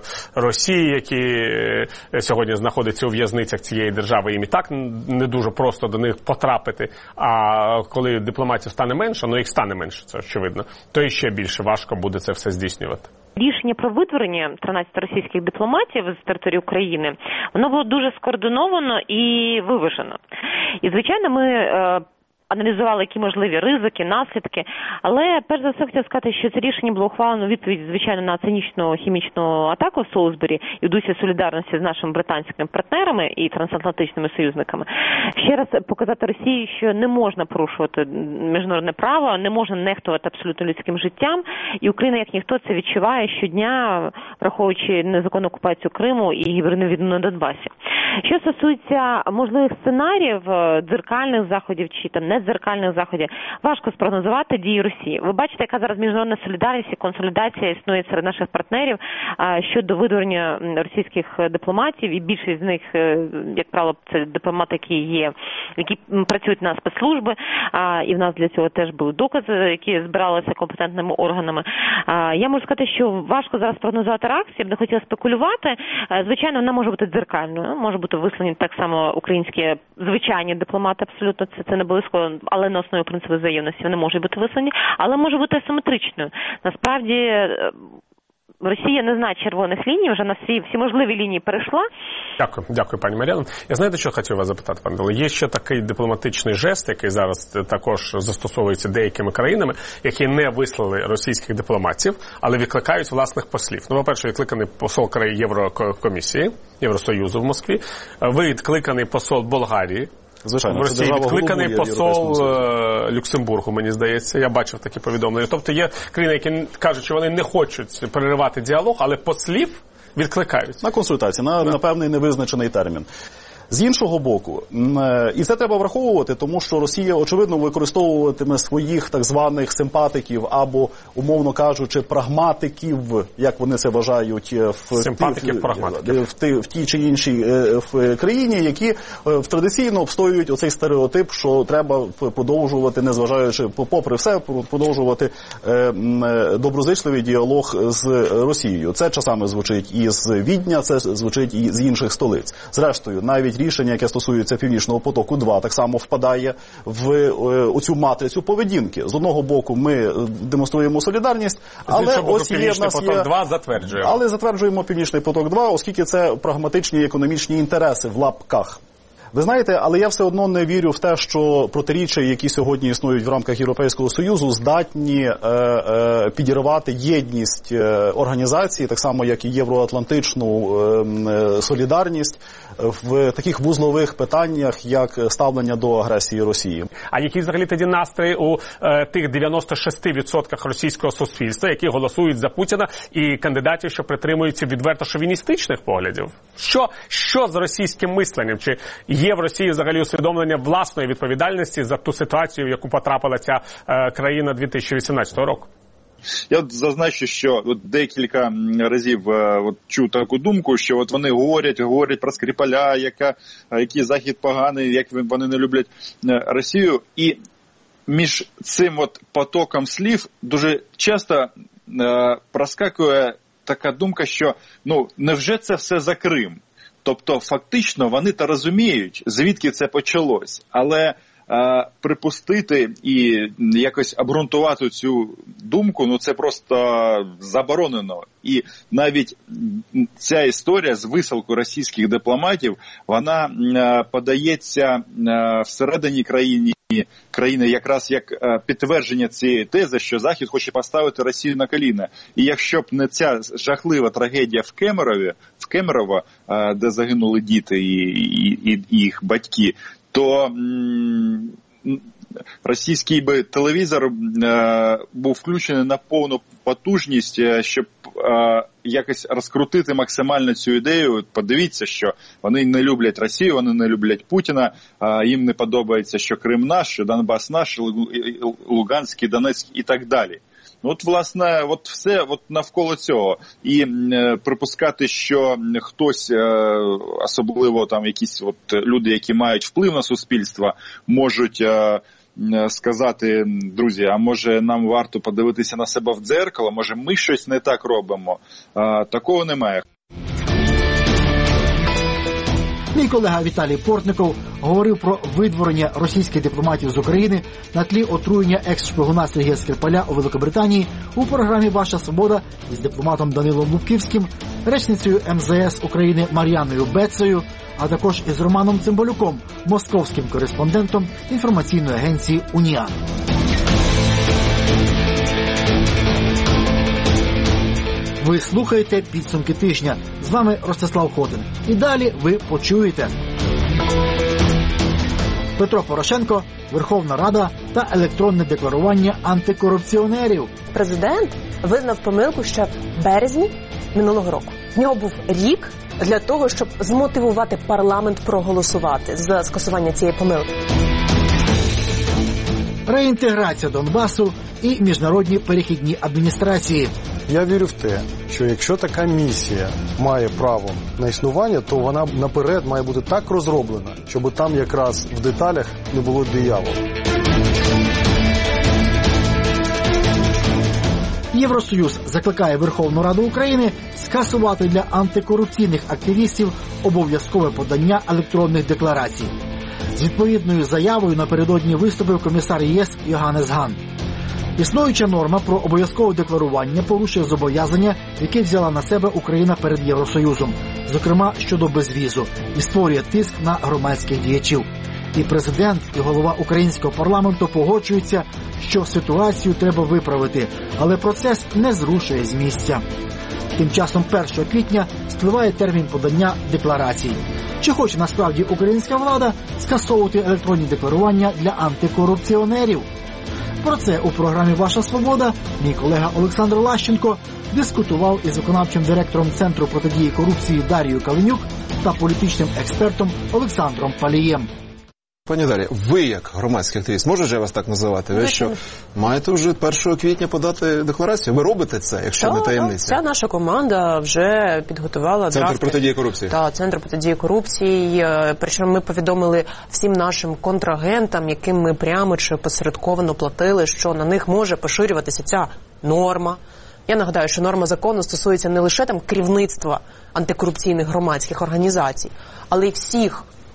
Росії, які сьогодні знаходяться у в'язницях цієї держави. Їм і так не дуже просто до них потрапити, а коли дипломатів стане менше, ну їх стане менше, це очевидно, то і ще більше важко буде це все здійснювати. Рішення про видворення 13 російських дипломатів з території України, воно було дуже скоординовано і виважено. І, звичайно, ми аналізували, які можливі ризики, наслідки, але перш за все хотів сказати, що це рішення було ухвалено у відповідь, звичайно, на цинічну хімічну атаку в Солсбері і в дусі солідарності з нашими британськими партнерами і трансатлантичними союзниками. Ще раз показати Росії, що не можна порушувати міжнародне право, не можна нехтувати абсолютно людським життям, і Україна, як ніхто, це відчуває щодня, враховуючи незаконну окупацію Криму і гібридну війну на Донбасі. Що стосується можливих сценаріїв, дзеркальних заходів чи там недзеркальних заходів, важко спрогнозувати дії Росії. Ви бачите, яка зараз міжнародна солідарність і консолідація існує серед наших партнерів щодо видворення російських дипломатів, і більшість з них, як правило, це дипломати, які працюють на спецслужби, і в нас для цього теж були докази, які збиралися компетентними органами. Я можу сказати, що важко зараз прогнозувати реакцію, я б не хотіла спекулювати. Звичайно, вона може бути дзеркальною, може бути вислані так само українські звичайні дипломати, абсолютно це не обов'язково, але на основі принципу взаємності вони можуть бути вислані, але може бути асиметричною. Насправді Росія не знає червоних ліній, вже на всі можливі лінії перейшла. Дякую, пані Мар'яно. Я знаєте, що хотів вас запитати, пане Данило? Є ще такий дипломатичний жест, який зараз також застосовується деякими країнами, які не вислали російських дипломатів, але відкликають власних послів. Ну, по-перше, відкликаний посол Єврокомісії, Євросоюзу в Москві, відкликаний посол Болгарії, звичайно, в Росії відкликаний посол Люксембургу, мені здається. Я бачив такі повідомлення. Тобто є країни, які кажуть, що вони не хочуть переривати діалог, але послів відкликають. На консультації, на певний невизначений термін. З іншого боку, і це треба враховувати, тому що Росія, очевидно, використовуватиме своїх так званих симпатиків або, умовно кажучи, прагматиків, як вони це вважають, в тій чи іншій в країні, які традиційно обстоюють оцей стереотип, що треба продовжувати, незважаючи, попри все, продовжувати доброзичливий діалог з Росією. Це часами звучить і з Відня, це звучить і з інших столиць. Зрештою, навіть навіть рішення, яке стосується Північного потоку-2, так само впадає в оцю матрицю поведінки. З одного боку ми демонструємо солідарність, але ось є в нас поток-2 затверджуємо. Але затверджуємо Північний поток-2, оскільки це прагматичні економічні інтереси в лапках. Ви знаєте, але я все одно не вірю в те, що протиріччя, які сьогодні існують в рамках Європейського Союзу, здатні підірвати єдність організації, так само як і євроатлантичну солідарність в таких вузлових питаннях, як ставлення до агресії Росії. А які взагалі тоді настрої у тих 96% російського суспільства, які голосують за Путіна, і кандидатів, що притримуються відверто шовіністичних поглядів? Що з російським мисленням? Чи є в Росії взагалі усвідомлення власної відповідальності за ту ситуацію, в яку потрапила ця країна 2018 року? Я зазначу, що декілька разів чув таку думку, що вони говорять про Скрипаля, який Захід поганий, як вони не люблять Росію. І між цим потоком слів дуже часто проскакує така думка, що невже це все за Крим? Тобто, фактично, вони-то розуміють, звідки це почалось, але припустити і якось обґрунтувати цю думку, це просто заборонено. І навіть ця історія з висилкою російських дипломатів, вона подається всередині країни якраз як підтвердження цієї тези, що Захід хоче поставити Росію на коліна. І якщо б не ця жахлива трагедія в Кемерово, де загинули діти і їх батьки, то російський би телевізор був включений на повну потужність, щоб якось розкрутити максимально цю ідею. Подивіться, що вони не люблять Росію, вони не люблять Путіна, їм не подобається, що Крим наш, що Донбас наш, Луганський, Донецький і так далі. Власне, все навколо цього. І припускати, що хтось, особливо там якісь люди, які мають вплив на суспільство, можуть сказати: друзі, а може нам варто подивитися на себе в дзеркало, може ми щось не так робимо. Такого немає. Мій колега Віталій Портников говорив про видворення російських дипломатів з України на тлі отруєння екс-шпигуна Сергія Скрипаля у Великобританії у програмі «Ваша свобода» із дипломатом Данилом Лубківським, речницею МЗС України Мар'яною Бецею, а також із Романом Цимбалюком, московським кореспондентом інформаційної агенції «Уніан». Ви слухаєте «Підсумки тижня». З вами Ростислав Хотин. І далі ви почуєте: Петро Порошенко, Верховна Рада та електронне декларування антикорупціонерів. Президент визнав помилку ще в березні минулого року. В нього був рік для того, щоб змотивувати парламент проголосувати за скасування цієї помилки. Реінтеграція Донбасу і міжнародні перехідні адміністрації. Я вірю в те, що якщо така місія має право на існування, то вона наперед має бути так розроблена, щоб там якраз в деталях не було диявола. Євросоюз закликає Верховну Раду України скасувати для антикорупційних активістів обов'язкове подання електронних декларацій. З відповідною заявою напередодні виступив комісар ЄС Йоханнес Хан. Існуюча норма про обов'язкове декларування порушує зобов'язання, які взяла на себе Україна перед Євросоюзом, зокрема щодо безвізу, і створює тиск на громадських діячів. І президент, і голова українського парламенту погоджуються, що ситуацію треба виправити, але процес не зрушує з місця. Тим часом 1 квітня спливає термін подання декларацій. Чи хоче насправді українська влада скасовувати електронні декларування для антикорупціонерів? Про це у програмі «Ваша свобода» мій колега Олександр Лащенко дискутував із виконавчим директором Центру протидії корупції Дарією Каленюк та політичним експертом Олександром Палієм. Пані Дар'я, ви як громадський активіст, можу я вас так називати? Ви що, маєте вже 1 квітня подати декларацію? Ви робите це, якщо не таємниця? Вся наша команда вже підготувала драфти. Центр протидії корупції? Так, Центр протидії корупції. Причому ми повідомили всім нашим контрагентам, яким ми прямо чи посередковано платили, що на них може поширюватися ця норма. Я нагадаю, що норма закону стосується не лише керівництва антикорупційних громадських організацій, але й всіх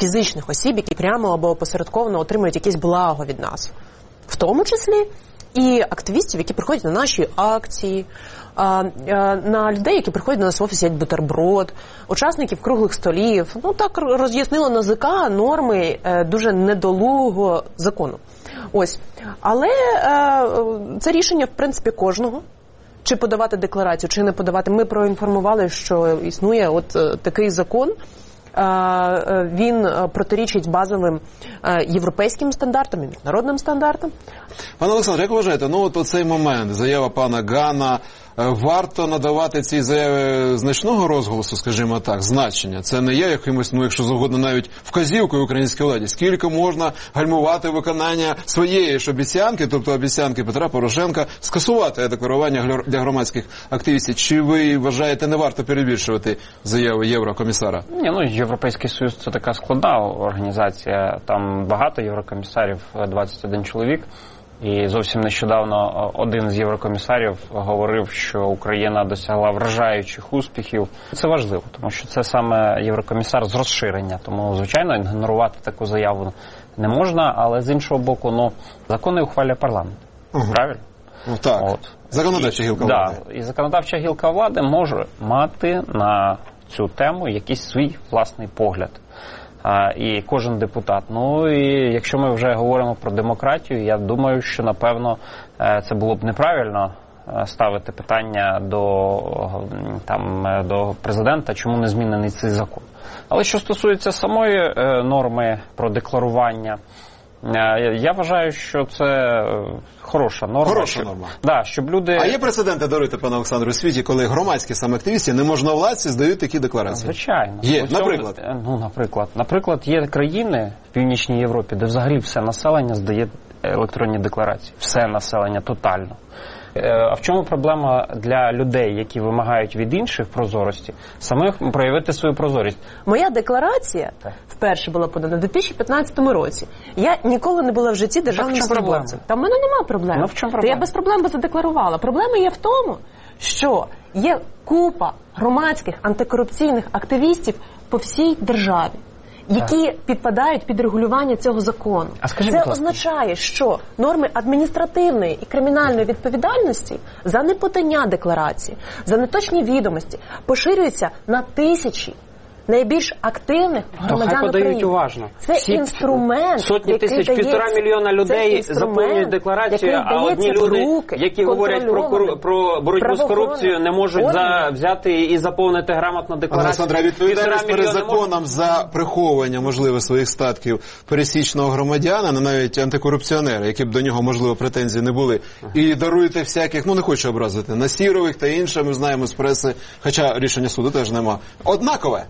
фізичних осіб, які прямо або опосередковано отримують якесь благо від нас. В тому числі і активістів, які приходять на наші акції, на людей, які приходять до нас в офіс, їдять бутерброд, учасників круглих столів. Ну, так роз'яснило НАЗК норми дуже недолугого закону. Ось. Але це рішення, в принципі, кожного. Чи подавати декларацію, чи не подавати. Ми проінформували, що існує от такий закон. Він протирічить базовим європейським стандартам і міжнародним стандартам. Пане Олександре, як вважаєте, ну от цей момент, заява пана Гана, варто надавати цій заяві значного розголосу, скажімо так, значення? Це не є якимось, ну якщо завгодно, навіть вказівкою українській владі. Скільки можна гальмувати виконання своєї ж обіцянки, тобто обіцянки Петра Порошенка, скасувати декларування для громадських активістів? Чи ви вважаєте, не варто перебільшувати заяву Єврокомісара? Ні, ну Європейський Союз – це така складна організація. Там багато єврокомісарів, 21 чоловік. І зовсім нещодавно один з єврокомісарів говорив, що Україна досягла вражаючих успіхів. Це важливо, тому що це саме єврокомісар з розширення. Тому, звичайно, ігнорувати таку заяву не можна, але з іншого боку, ну, закони ухвалює парламент. Правильно? Ну так, законодавча гілка влади. Да, і законодавча гілка влади може мати на цю тему якийсь свій власний погляд. І кожен депутат. Ну і якщо ми вже говоримо про демократію, я думаю, що напевно це було б неправильно ставити питання до президента, чому не змінений цей закон. Але що стосується самої норми про декларування, я вважаю, що це хороша норма. Хороша норма. Да, щоб люди... А є прецеденти, даруйте, пане Олександру, у світі, коли громадські саме активісти неможновладці здають такі декларації? Звичайно. Є, наприклад, є країни в Північній Європі, де взагалі все населення здає електронні декларації. Все населення, тотально. А в чому проблема для людей, які вимагають від інших прозорості, самих проявити свою прозорість? Моя декларація вперше була подана в 2015 році. Я ніколи не була в житті державним службовцем. Та в мене нема проблем. Ну, в чому проблема? Та я без проблем би задекларувала. Проблема є в тому, що є купа громадських антикорупційних активістів по всій державі, які підпадають під регулювання цього закону. Це означає, що норми адміністративної і кримінальної відповідальності за неподання декларації, за неточні відомості поширюються на тисячі найбільш активних громадян України. Уважно. Це інструмент, сотні тисяч, 1,5 мільйона людей заповнюють декларацію, а одні люди, які говорять про боротьбу з корупцією, не можуть взяти і заповнити грамотно декларацію. Олександра, відповідальність перед законом за приховування, можливо, своїх статків пересічного громадянина, навіть антикорупціонера, які б до нього, можливо, претензій не були, і даруєте всяких, ну не хочу образити, Насірових та інше, ми знаємо з преси, хоча рішення суду теж нема. Однакове.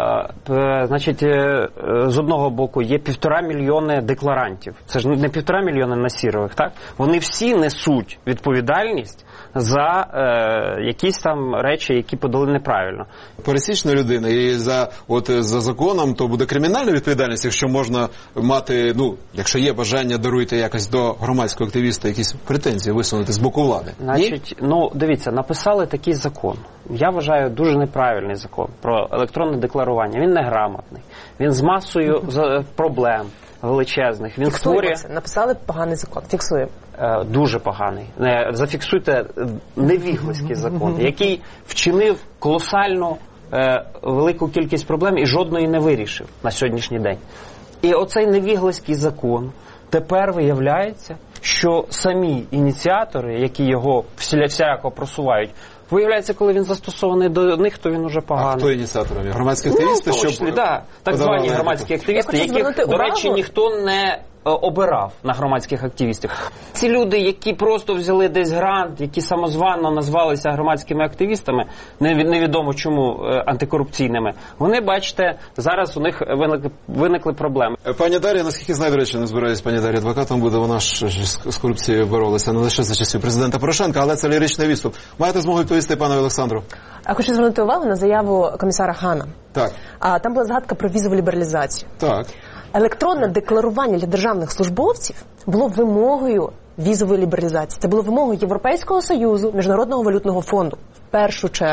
Значить, з одного боку є 1,5 мільйони декларантів. Це ж не 1,5 мільйони Насірових, так? Вони всі несуть відповідальність за якісь там речі, які подали неправильно. Пересічна людина, і за законом, то буде кримінальна відповідальність, якщо можна мати, ну, якщо є бажання, даруйте якось до громадського активіста якісь претензії висунути з боку влади. Значить, ну, дивіться, написали такий закон. Я вважаю, дуже неправильний закон про електронне декларування. Він неграмотний. Він з масою проблем величезних. Він створює... Написали поганий закон. Фіксуємо. Дуже поганий. Зафіксуйте невігласький закон, який вчинив колосальну велику кількість проблем і жодної не вирішив на сьогоднішній день. І оцей невігласький закон тепер виявляється, що самі ініціатори, які його всіляко просувають, виявляється, коли він застосований до них, то він уже поганий. А хто ініціатором? Громадські активісти? Так звані громадські активісти, яких, до речі, ніхто не обирав на громадських активістів. Ці люди, які просто взяли десь грант, які самозванно назвалися громадськими активістами, невідомо чому антикорупційними, вони, бачите, зараз у них виникли проблеми. Пані Дар'я, наскільки знаю, до речі, не збираюсь пані Дар'я адвокатом буде, вона ж з корупцією боролася не лише за часів президента Порошенка, але це ліричний відступ. Маєте змогу відповісти пану Олександру? Я хочу звернути увагу на заяву комісара Гана. Так. Там була згадка про візову лібералізацію. Так. Електронне декларування для державних службовців було вимогою візової лібералізації. Це було вимогою Європейського Союзу, Міжнародного валютного фонду в першу чергу.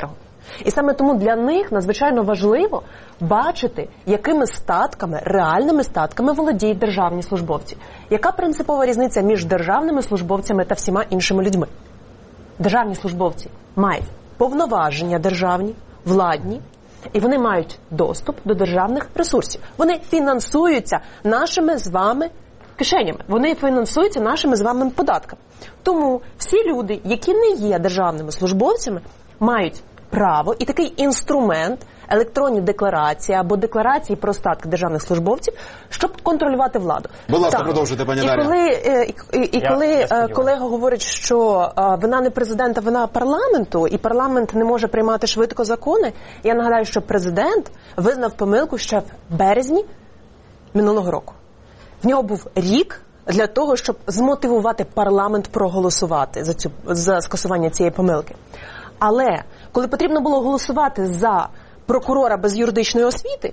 І саме тому для них надзвичайно важливо бачити, якими статками, реальними статками володіють державні службовці. Яка принципова різниця між державними службовцями та всіма іншими людьми? Державні службовці мають повноваження державні, владні, і вони мають доступ до державних ресурсів. Вони фінансуються нашими з вами кишенями. Вони фінансуються нашими з вами податками. Тому всі люди, які не є державними службовцями, мають право і такий інструмент, електронні декларації або декларації про статки державних службовців, щоб контролювати владу. Будь ласка, продовжуйте, пані Дар'я. І коли колега говорить, що вина не президента, вина парламенту, і парламент не може приймати швидко закони, я нагадаю, що президент визнав помилку ще в березні минулого року. В нього був рік для того, щоб змотивувати парламент проголосувати за скасування цієї помилки. Але коли потрібно було голосувати за прокурора без юридичної освіти,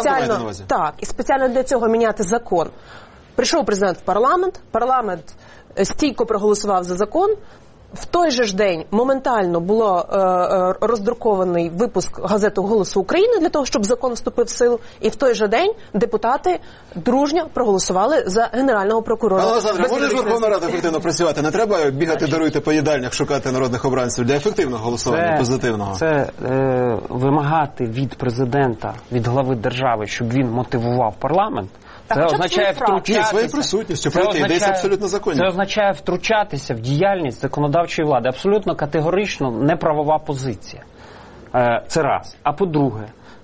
і спеціально для цього міняти закон, прийшов президент в парламент стійко проголосував за закон, в той же ж день моментально було роздрукований випуск газети «Голосу України» для того, щоб закон вступив в силу, і в той же день депутати дружньо проголосували за генерального прокурора. Але, Олександре, може ж Верховна Рада ефективно працювати? Не треба бігати, даруйте по їдальнях, шукати народних обранців для ефективного голосування, позитивного? Це вимагати від президента, від глави держави, щоб він мотивував парламент. Це означає втручатися. Це означає втручатися в діяльність законодавчої влади. Абсолютно категорично неправова позиція. Це раз. А по-друге,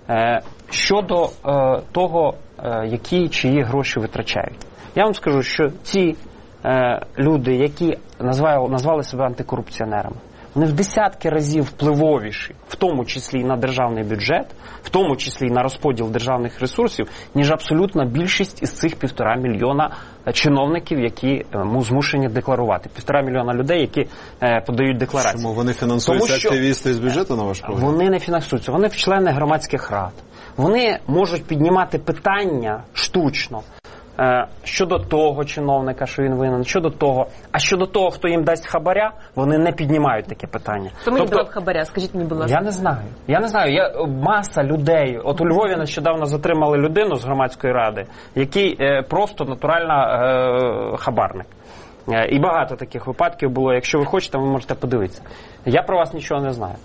щодо того, які чиї гроші витрачають. Я вам скажу, що ці люди, які назвали себе антикорупціонерами, вони в десятки разів впливовіші, в тому числі і на державний бюджет, в тому числі і на розподіл державних ресурсів, ніж абсолютна більшість із цих 1,5 мільйона чиновників, які змушені декларувати. 1,5 мільйона людей, які подають декларації. Чому вони фінансуються активісти з бюджету, на ваш погляд? Вони не фінансуються, вони члени громадських рад. Вони можуть піднімати питання штучно. Щодо того чиновника, що він винен, щодо того, а щодо того, хто їм дасть хабаря, вони не піднімають таке питання. Хто мені давав хабаря, скажіть мені, будь ласка. Я не знаю, маса людей, от у Львові нещодавно затримали людину з громадської ради, який просто натурально хабарник. І багато таких випадків було, якщо ви хочете, ви можете подивитися. Я про вас нічого не знаю.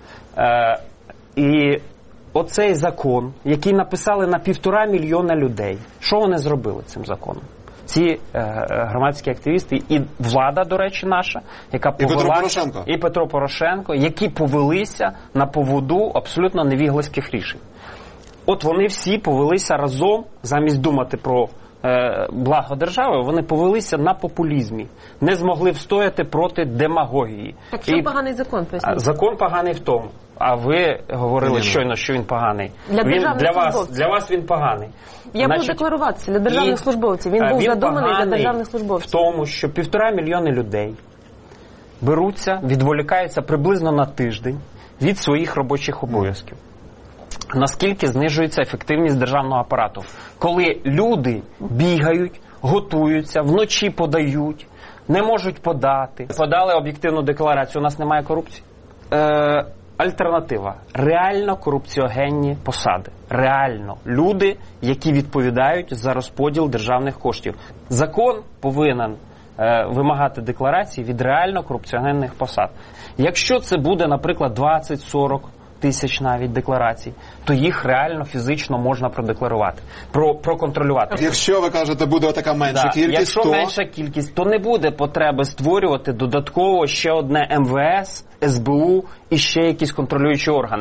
І оцей закон, який написали на 1,5 мільйона людей, що вони зробили цим законом? Ці громадські активісти і влада, до речі, наша, яка повелася, і Петро Порошенко, які повелися на поводу абсолютно невіглаських рішень. От вони всі повелися разом, замість думати про благо держави, вони повелися на популізмі. Не змогли встояти проти демагогії. Так що поганий закон? Закон поганий в тому. А ви говорили щойно, що він поганий. Для вас він поганий. Я буду декларуватися для державних службовців. Він був задуманий для державних службовців. В тому, що 1,5 мільйони людей беруться, відволікаються приблизно на тиждень від своїх робочих обов'язків. Наскільки знижується ефективність державного апарату? Коли люди бігають, готуються, вночі подають, не можуть подати. Подали об'єктивну декларацію, у нас немає корупції. Альтернатива. Реально корупціогенні посади. Реально. Люди, які відповідають за розподіл державних коштів. Закон повинен вимагати декларації від реально корупціогенних посад. Якщо це буде, наприклад, 20-40 тисяч навіть декларацій, то їх реально фізично можна продекларувати, проконтролювати. Якщо, ви кажете, буде така менша кількість, якщо менша кількість, то не буде потреби створювати додатково ще одне МВС, СБУ і ще якісь контролюючі органи.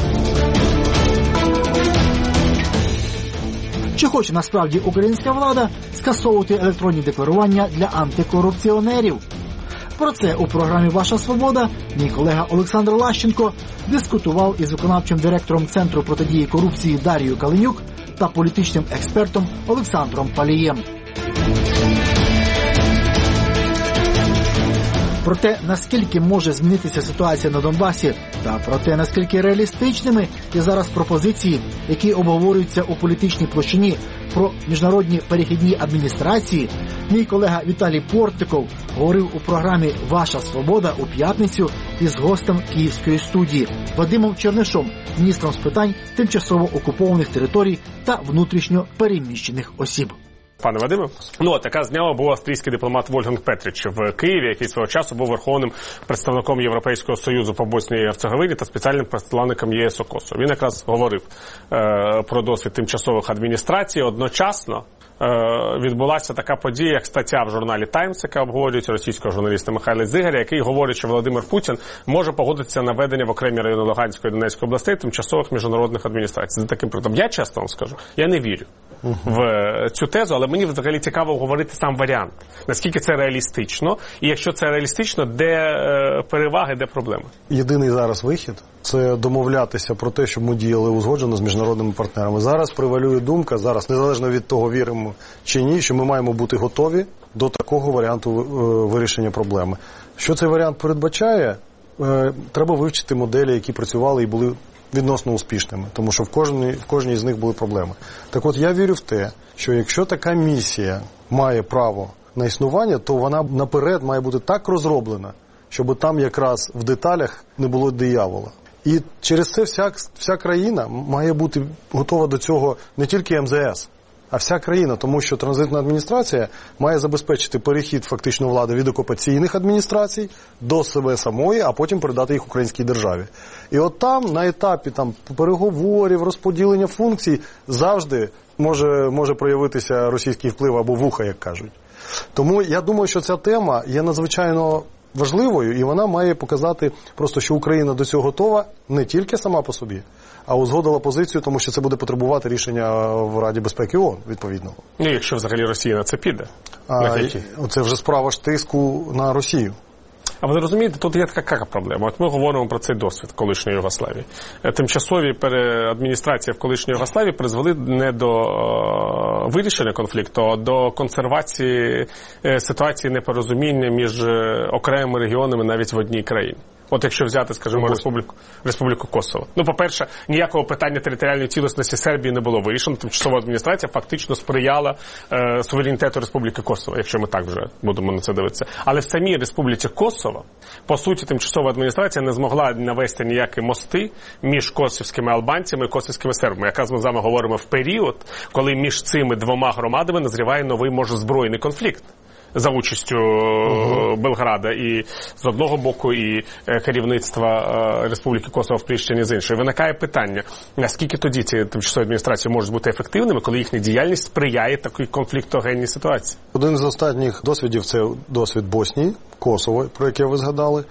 Чи хоче насправді українська влада скасовувати електронні декларування для антикорупціонерів? Про це у програмі «Ваша свобода» мій колега Олександр Лащенко дискутував із виконавчим директором Центру протидії корупції Дарією Каленюк та політичним експертом Олександром Палієм. Про те, наскільки може змінитися ситуація на Донбасі Та про те, наскільки реалістичними є зараз пропозиції, які обговорюються у політичній площині про міжнародні перехідні адміністрації, мій колега Віталій Портников говорив у програмі «Ваша свобода» у п'ятницю із гостем Київської студії Вадимом Чернишом, міністром з питань тимчасово окупованих територій та внутрішньо переміщених осіб. Пане Вадиме, така знява був австрійський дипломат Вольфганг Петрич в Києві, який свого часу був верховним представником Європейського Союзу по Боснії і Герцеговині та спеціальним посланником ЄС у Косово. Він якраз говорив про досвід тимчасових адміністрацій. Одночасно відбулася така подія, як стаття в журналі «Таймс», яка обговорюється російського журналіста Михайла Зигаря, який говорить, що Володимир Путін може погодитися на введення в окремі райони Луганської і Донецької областей тимчасових міжнародних адміністрацій. За таким прикладом, я чесно вам скажу, я не вірю в цю тезу, але мені взагалі цікаво говорити сам варіант. Наскільки це реалістично, і якщо це реалістично, де переваги, де проблеми? Єдиний зараз вихід – це домовлятися про те, щоб ми діяли узгоджено з міжнародними партнерами. Зараз превалює думка, зараз, незалежно від того, віримо чи ні, що ми маємо бути готові до такого варіанту вирішення проблеми. Що цей варіант передбачає? Треба вивчити моделі, які працювали і були відносно успішними, тому що в кожній з них були проблеми. Так от, я вірю в те, що якщо така місія має право на існування, то вона наперед має бути так розроблена, щоб там якраз в деталях не було диявола. І через це вся країна має бути готова до цього не тільки МЗС, а вся країна, тому що транзитна адміністрація має забезпечити перехід фактично влади від окупаційних адміністрацій до себе самої, а потім передати їх українській державі. І от там, на етапі переговорів, розподілення функцій, завжди може проявитися російський вплив або вуха, як кажуть. Тому я думаю, що ця тема є надзвичайно важливою, і вона має показати просто, що Україна до цього готова не тільки сама по собі, а узгодила позицію, тому що це буде потребувати рішення в Раді безпеки ООН, відповідного. Якщо взагалі Росія на це піде? Це вже справа ж тиску на Росію. А ви розумієте, тут є така проблема. От ми говоримо про цей досвід колишньої Югославії. Тимчасові адміністрації в колишньої Югославії призвели не до вирішення конфлікту, а до консервації ситуації непорозуміння між окремими регіонами навіть в одній країні. От якщо взяти, скажімо, Республіку Косово. По-перше, ніякого питання територіальної цілісності Сербії не було вирішено. Тимчасова адміністрація фактично сприяла суверенітету Республіки Косово, якщо ми так вже будемо на це дивитися. Але в самій Республіці Косово, по суті, тимчасова адміністрація не змогла навести ніякі мости між косівськими албанцями і косівськими сербами. Якраз ми з вами говоримо в період, коли між цими двома громадами назріває новий, може, збройний конфлікт за участю Белграда і з одного боку, і керівництва Республіки Косово в Пріщині з іншої. Виникає питання, наскільки тоді ці тимчасові адміністрації можуть бути ефективними, коли їхня діяльність сприяє такій конфліктогенній ситуації? Один з останніх досвідів – це досвід Боснії, Косово, про яке ви згадали,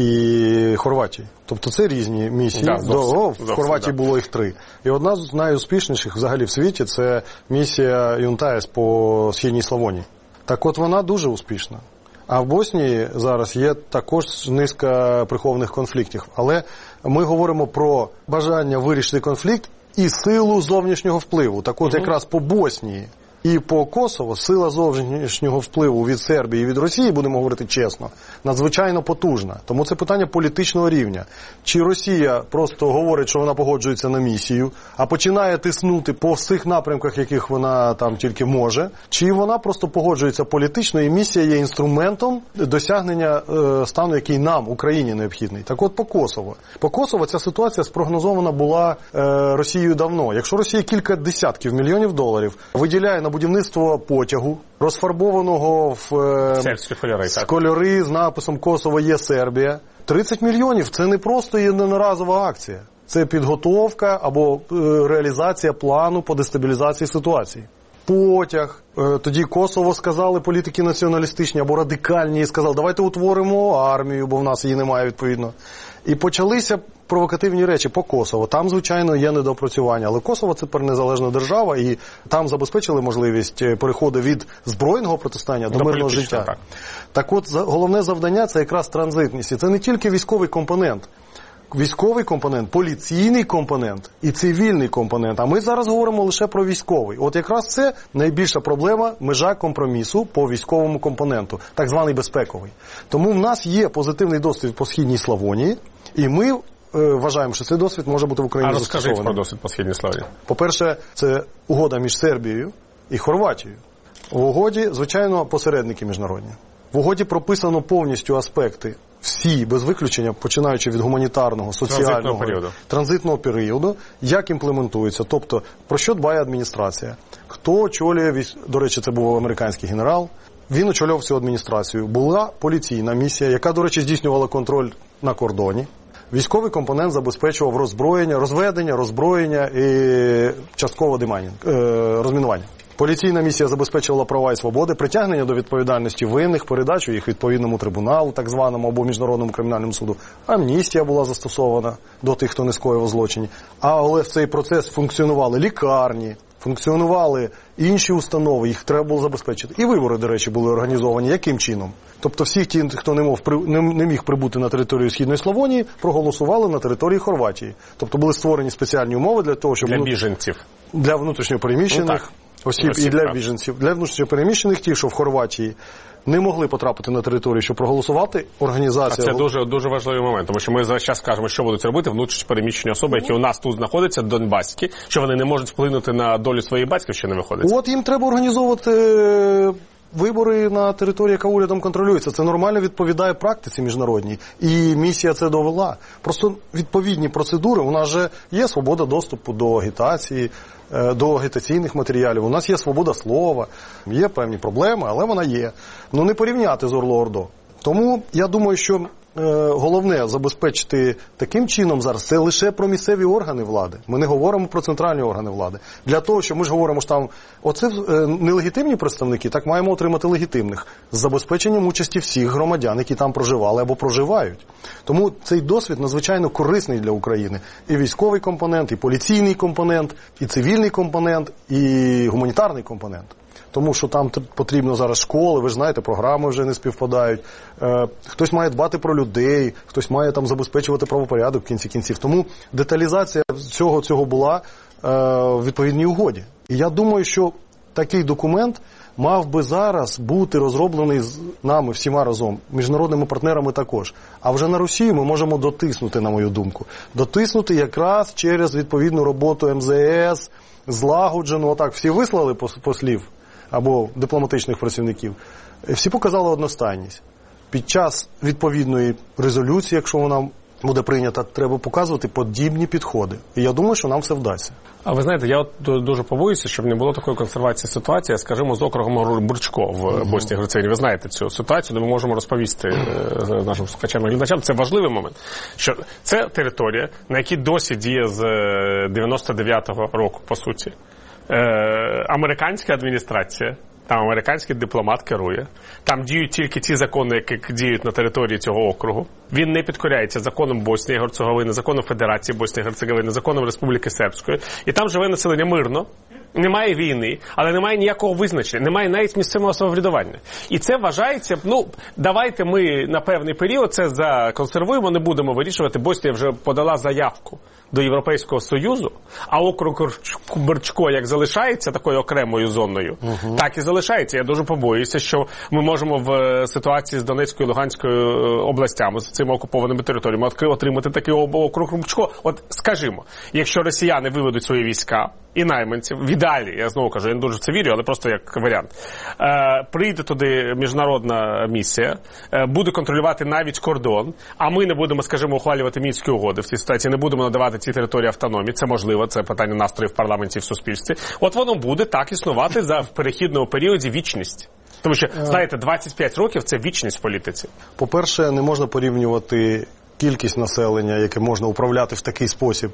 і Хорватії. Тобто це різні місії. В Хорватії було їх 3. І одна з найуспішніших взагалі в світі – це місія ЮНТАЕС по Східній Славонії. Так от вона дуже успішна. А в Боснії зараз є також низка прихованих конфліктів. Але ми говоримо про бажання вирішити конфлікт і силу зовнішнього впливу. Так от якраз по Боснії і по Косово сила зовнішнього впливу від Сербії і від Росії, будемо говорити чесно, надзвичайно потужна. Тому це питання політичного рівня. Чи Росія просто говорить, що вона погоджується на місію, а починає тиснути по всіх напрямках, яких вона там тільки може, чи вона просто погоджується політично, і місія є інструментом досягнення стану, який нам, Україні, необхідний. Так от по Косово. По Косово ця ситуація спрогнозована була Росією давно. Якщо Росія кілька десятків мільйонів доларів виділяє на будівництво потягу, розфарбованого в кольори з написом «Косово є Сербія». 30 мільйонів – це не просто одноразова акція. Це підготовка або реалізація плану по дестабілізації ситуації. Потяг. Тоді Косово сказали політики націоналістичні або радикальні і сказали, давайте утворимо армію, бо в нас її немає відповідно. І почалися провокативні речі по Косово. Там, звичайно, є недопрацювання, але Косово – це тепер незалежна держава, і там забезпечили можливість переходу від збройного протистояння до мирного життя. Так от, головне завдання – це якраз транзитність. І це не тільки військовий компонент. Військовий компонент, поліційний компонент і цивільний компонент. А ми зараз говоримо лише про військовий. От якраз це найбільша проблема, межа компромісу по військовому компоненту, так званий безпековий. Тому в нас є позитивний досвід по Східній Славонії, і ми вважаємо, що цей досвід може бути в Україні застосований. А розкажіть про досвід по Східній Словенії. По-перше, це угода між Сербією і Хорватією. В угоді, звичайно, посередники міжнародні. В угоді прописано повністю аспекти, всі, без виключення, починаючи від гуманітарного, соціального, транзитного періоду, як імплементується, тобто, про що дбає адміністрація, хто очолює, до речі, це був американський генерал, він очолював цю адміністрацію. Була поліційна місія, яка, до речі, здійснювала контроль на кордоні. Військовий компонент забезпечував розведення, роззброєння і частково розмінування. Поліційна місія забезпечувала права і свободи, притягнення до відповідальності винних, передачу їх відповідному трибуналу, так званому, або Міжнародному кримінальному суду. Амністія була застосована до тих, хто не скоїв злочинів. Але в цей процес функціонували лікарні, функціонували інші установи, їх треба було забезпечити. І вибори, до речі, були організовані. Яким чином? Тобто всі ті, хто не міг прибути на територію Східної Словенії, проголосували на території Хорватії. Тобто були створені спеціальні умови для того, щоб... Для біженців. Для внутрішньопереміщених осіб і для біженців. Для внутрішньопереміщених ті, що в Хорватії не могли потрапити на територію, щоб проголосувати, організація... А це дуже, дуже важливий момент, тому що ми зараз кажемо, що будуть робити внутрішньопереміщені особи, які у нас тут знаходяться, донбаські, що вони не можуть вплинути на долю своєї батьківщини, виходить. От їм треба організовувати вибори на території, яка урядом контролюється. Це нормально відповідає практиці міжнародній. І місія це довела. Просто відповідні процедури, у нас же є свобода доступу до агітації, до агітаційних матеріалів. У нас є свобода слова, є певні проблеми, але вона є. Ну не порівняти з Орло-Ордо. Тому я думаю, що головне забезпечити таким чином зараз, це лише про місцеві органи влади. Ми не говоримо про центральні органи влади. Для того, що ми ж говоримо, що там оце нелегітимні представники, так маємо отримати легітимних з забезпеченням участі всіх громадян, які там проживали або проживають. Тому цей досвід надзвичайно корисний для України. І військовий компонент, і поліційний компонент, і цивільний компонент, і гуманітарний компонент. Тому що там потрібно зараз школи, ви ж знаєте, програми вже не співпадають. Хтось має дбати про людей, хтось має там забезпечувати правопорядок в кінці кінців. Тому деталізація цього була в відповідній угоді. І я думаю, що такий документ мав би зараз бути розроблений з нами всіма разом, міжнародними партнерами також. А вже на Росію ми можемо дотиснути, на мою думку. Дотиснути якраз через відповідну роботу МЗС, злагоджену, отак, всі вислали послів або дипломатичних працівників, всі показали одностайність. Під час відповідної резолюції, якщо вона буде прийнята, треба показувати подібні підходи. І я думаю, що нам все вдасться. А ви знаєте, я от дуже побоюся, щоб не було такої консервації ситуації, скажімо, з округом Бурчко в Боснії і Герцеговині. Ви знаєте цю ситуацію, де ми можемо розповісти нашим слухачам і глядачам. Це важливий момент, що це територія, на якій досі діє з 99-го року, по суті. Американська адміністрація, там американський дипломат керує, там діють тільки ті закони, які діють на території цього округу. Він не підкоряється законом Боснії і Герцеговини, законом Федерації Боснії і Герцеговини, законом Республіки Сербської. І там живе населення мирно, немає війни, але немає ніякого визначення, немає навіть місцевого самоврядування. І це вважається, давайте ми на певний період це законсервуємо, не будемо вирішувати. Боснія вже подала заявку до Європейського Союзу, а округ Бурчко як залишається такою окремою зоною, так і залишається. Я дуже побоююся, що ми можемо в ситуації з Донецькою і Луганською областями, з цими окупованими територіями, отримати такий округ Бурчко. От скажімо, якщо росіяни виведуть свої війська і найманців, в ідеалі, я знову кажу, я не дуже в це вірю, але просто як варіант, прийде туди міжнародна місія, буде контролювати навіть кордон, а ми не будемо, скажімо, ухвалювати Мінські угоди в цій ситуації, не будемо надавати ці території автономії, це можливо, це питання настрою в парламенті і в суспільстві. От воно буде так існувати в перехідному періоді вічність. Тому що, знаєте, 25 років – це вічність в політиці. По-перше, не можна порівнювати кількість населення, яке можна управляти в такий спосіб,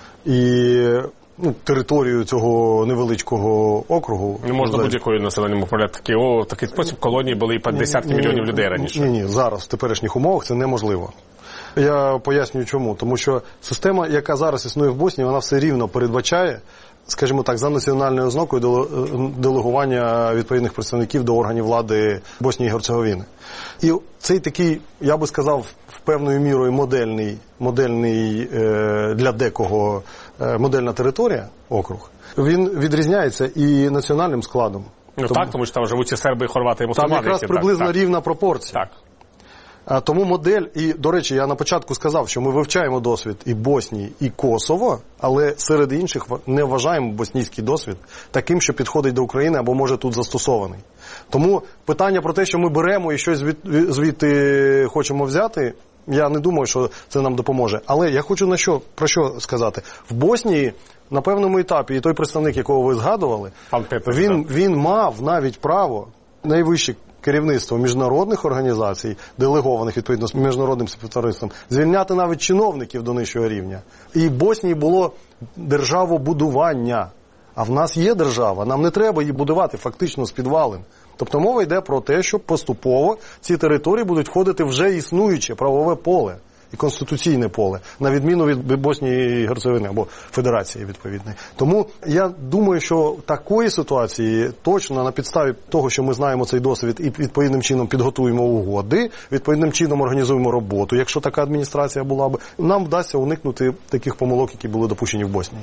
і територію цього невеличкого округу. Не можна будь-якою населенням управляти такий спосіб. Колонії були і по десятки мільйонів людей раніше. Ні, зараз в теперішніх умовах це неможливо. Я пояснюю чому. Тому що система, яка зараз існує в Боснії, вона все рівно передбачає, скажімо так, за національною ознакою делегування відповідних представників до органів влади Боснії і Герцеговини. І цей такий, я би сказав, певною мірою модельний для декого модельна територія, округ, він відрізняється і національним складом. Тому що там живуть і серби, і хорвати, і мусульмани. Там якраз приблизно рівна пропорція. Так. Тому модель, і, до речі, я на початку сказав, що ми вивчаємо досвід і Боснії, і Косово, але серед інших не вважаємо боснійський досвід таким, що підходить до України або може тут застосований. Тому питання про те, що ми беремо і щось звідти хочемо взяти, я не думаю, що це нам допоможе. Але я хочу про що сказати. В Боснії на певному етапі, і той представник, якого ви згадували, він мав навіть право, найвище керівництво міжнародних організацій, делегованих відповідно з міжнародним співтовариством, звільняти навіть чиновників до нижчого рівня. І в Боснії було державобудування. А в нас є держава, нам не треба її будувати фактично з підвалин. Тобто мова йде про те, що поступово ці території будуть входити вже існуюче правове поле і конституційне поле, на відміну від Боснії і Герцеговини або Федерації відповідної. Тому я думаю, що такої ситуації точно на підставі того, що ми знаємо цей досвід і відповідним чином підготуємо угоди, відповідним чином організуємо роботу, якщо така адміністрація була б, нам вдасться уникнути таких помилок, які були допущені в Боснії.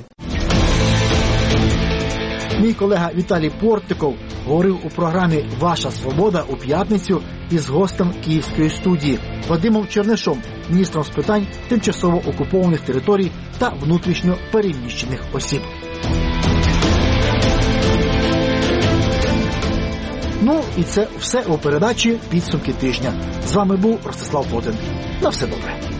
Мій колега Віталій Портников говорив у програмі «Ваша свобода» у п'ятницю із гостем Київської студії Вадимом Чернишом, міністром з питань тимчасово окупованих територій та внутрішньо переміщених осіб. Ну і це все у передачі «Підсумки тижня». З вами був Ростислав Потин. На все добре.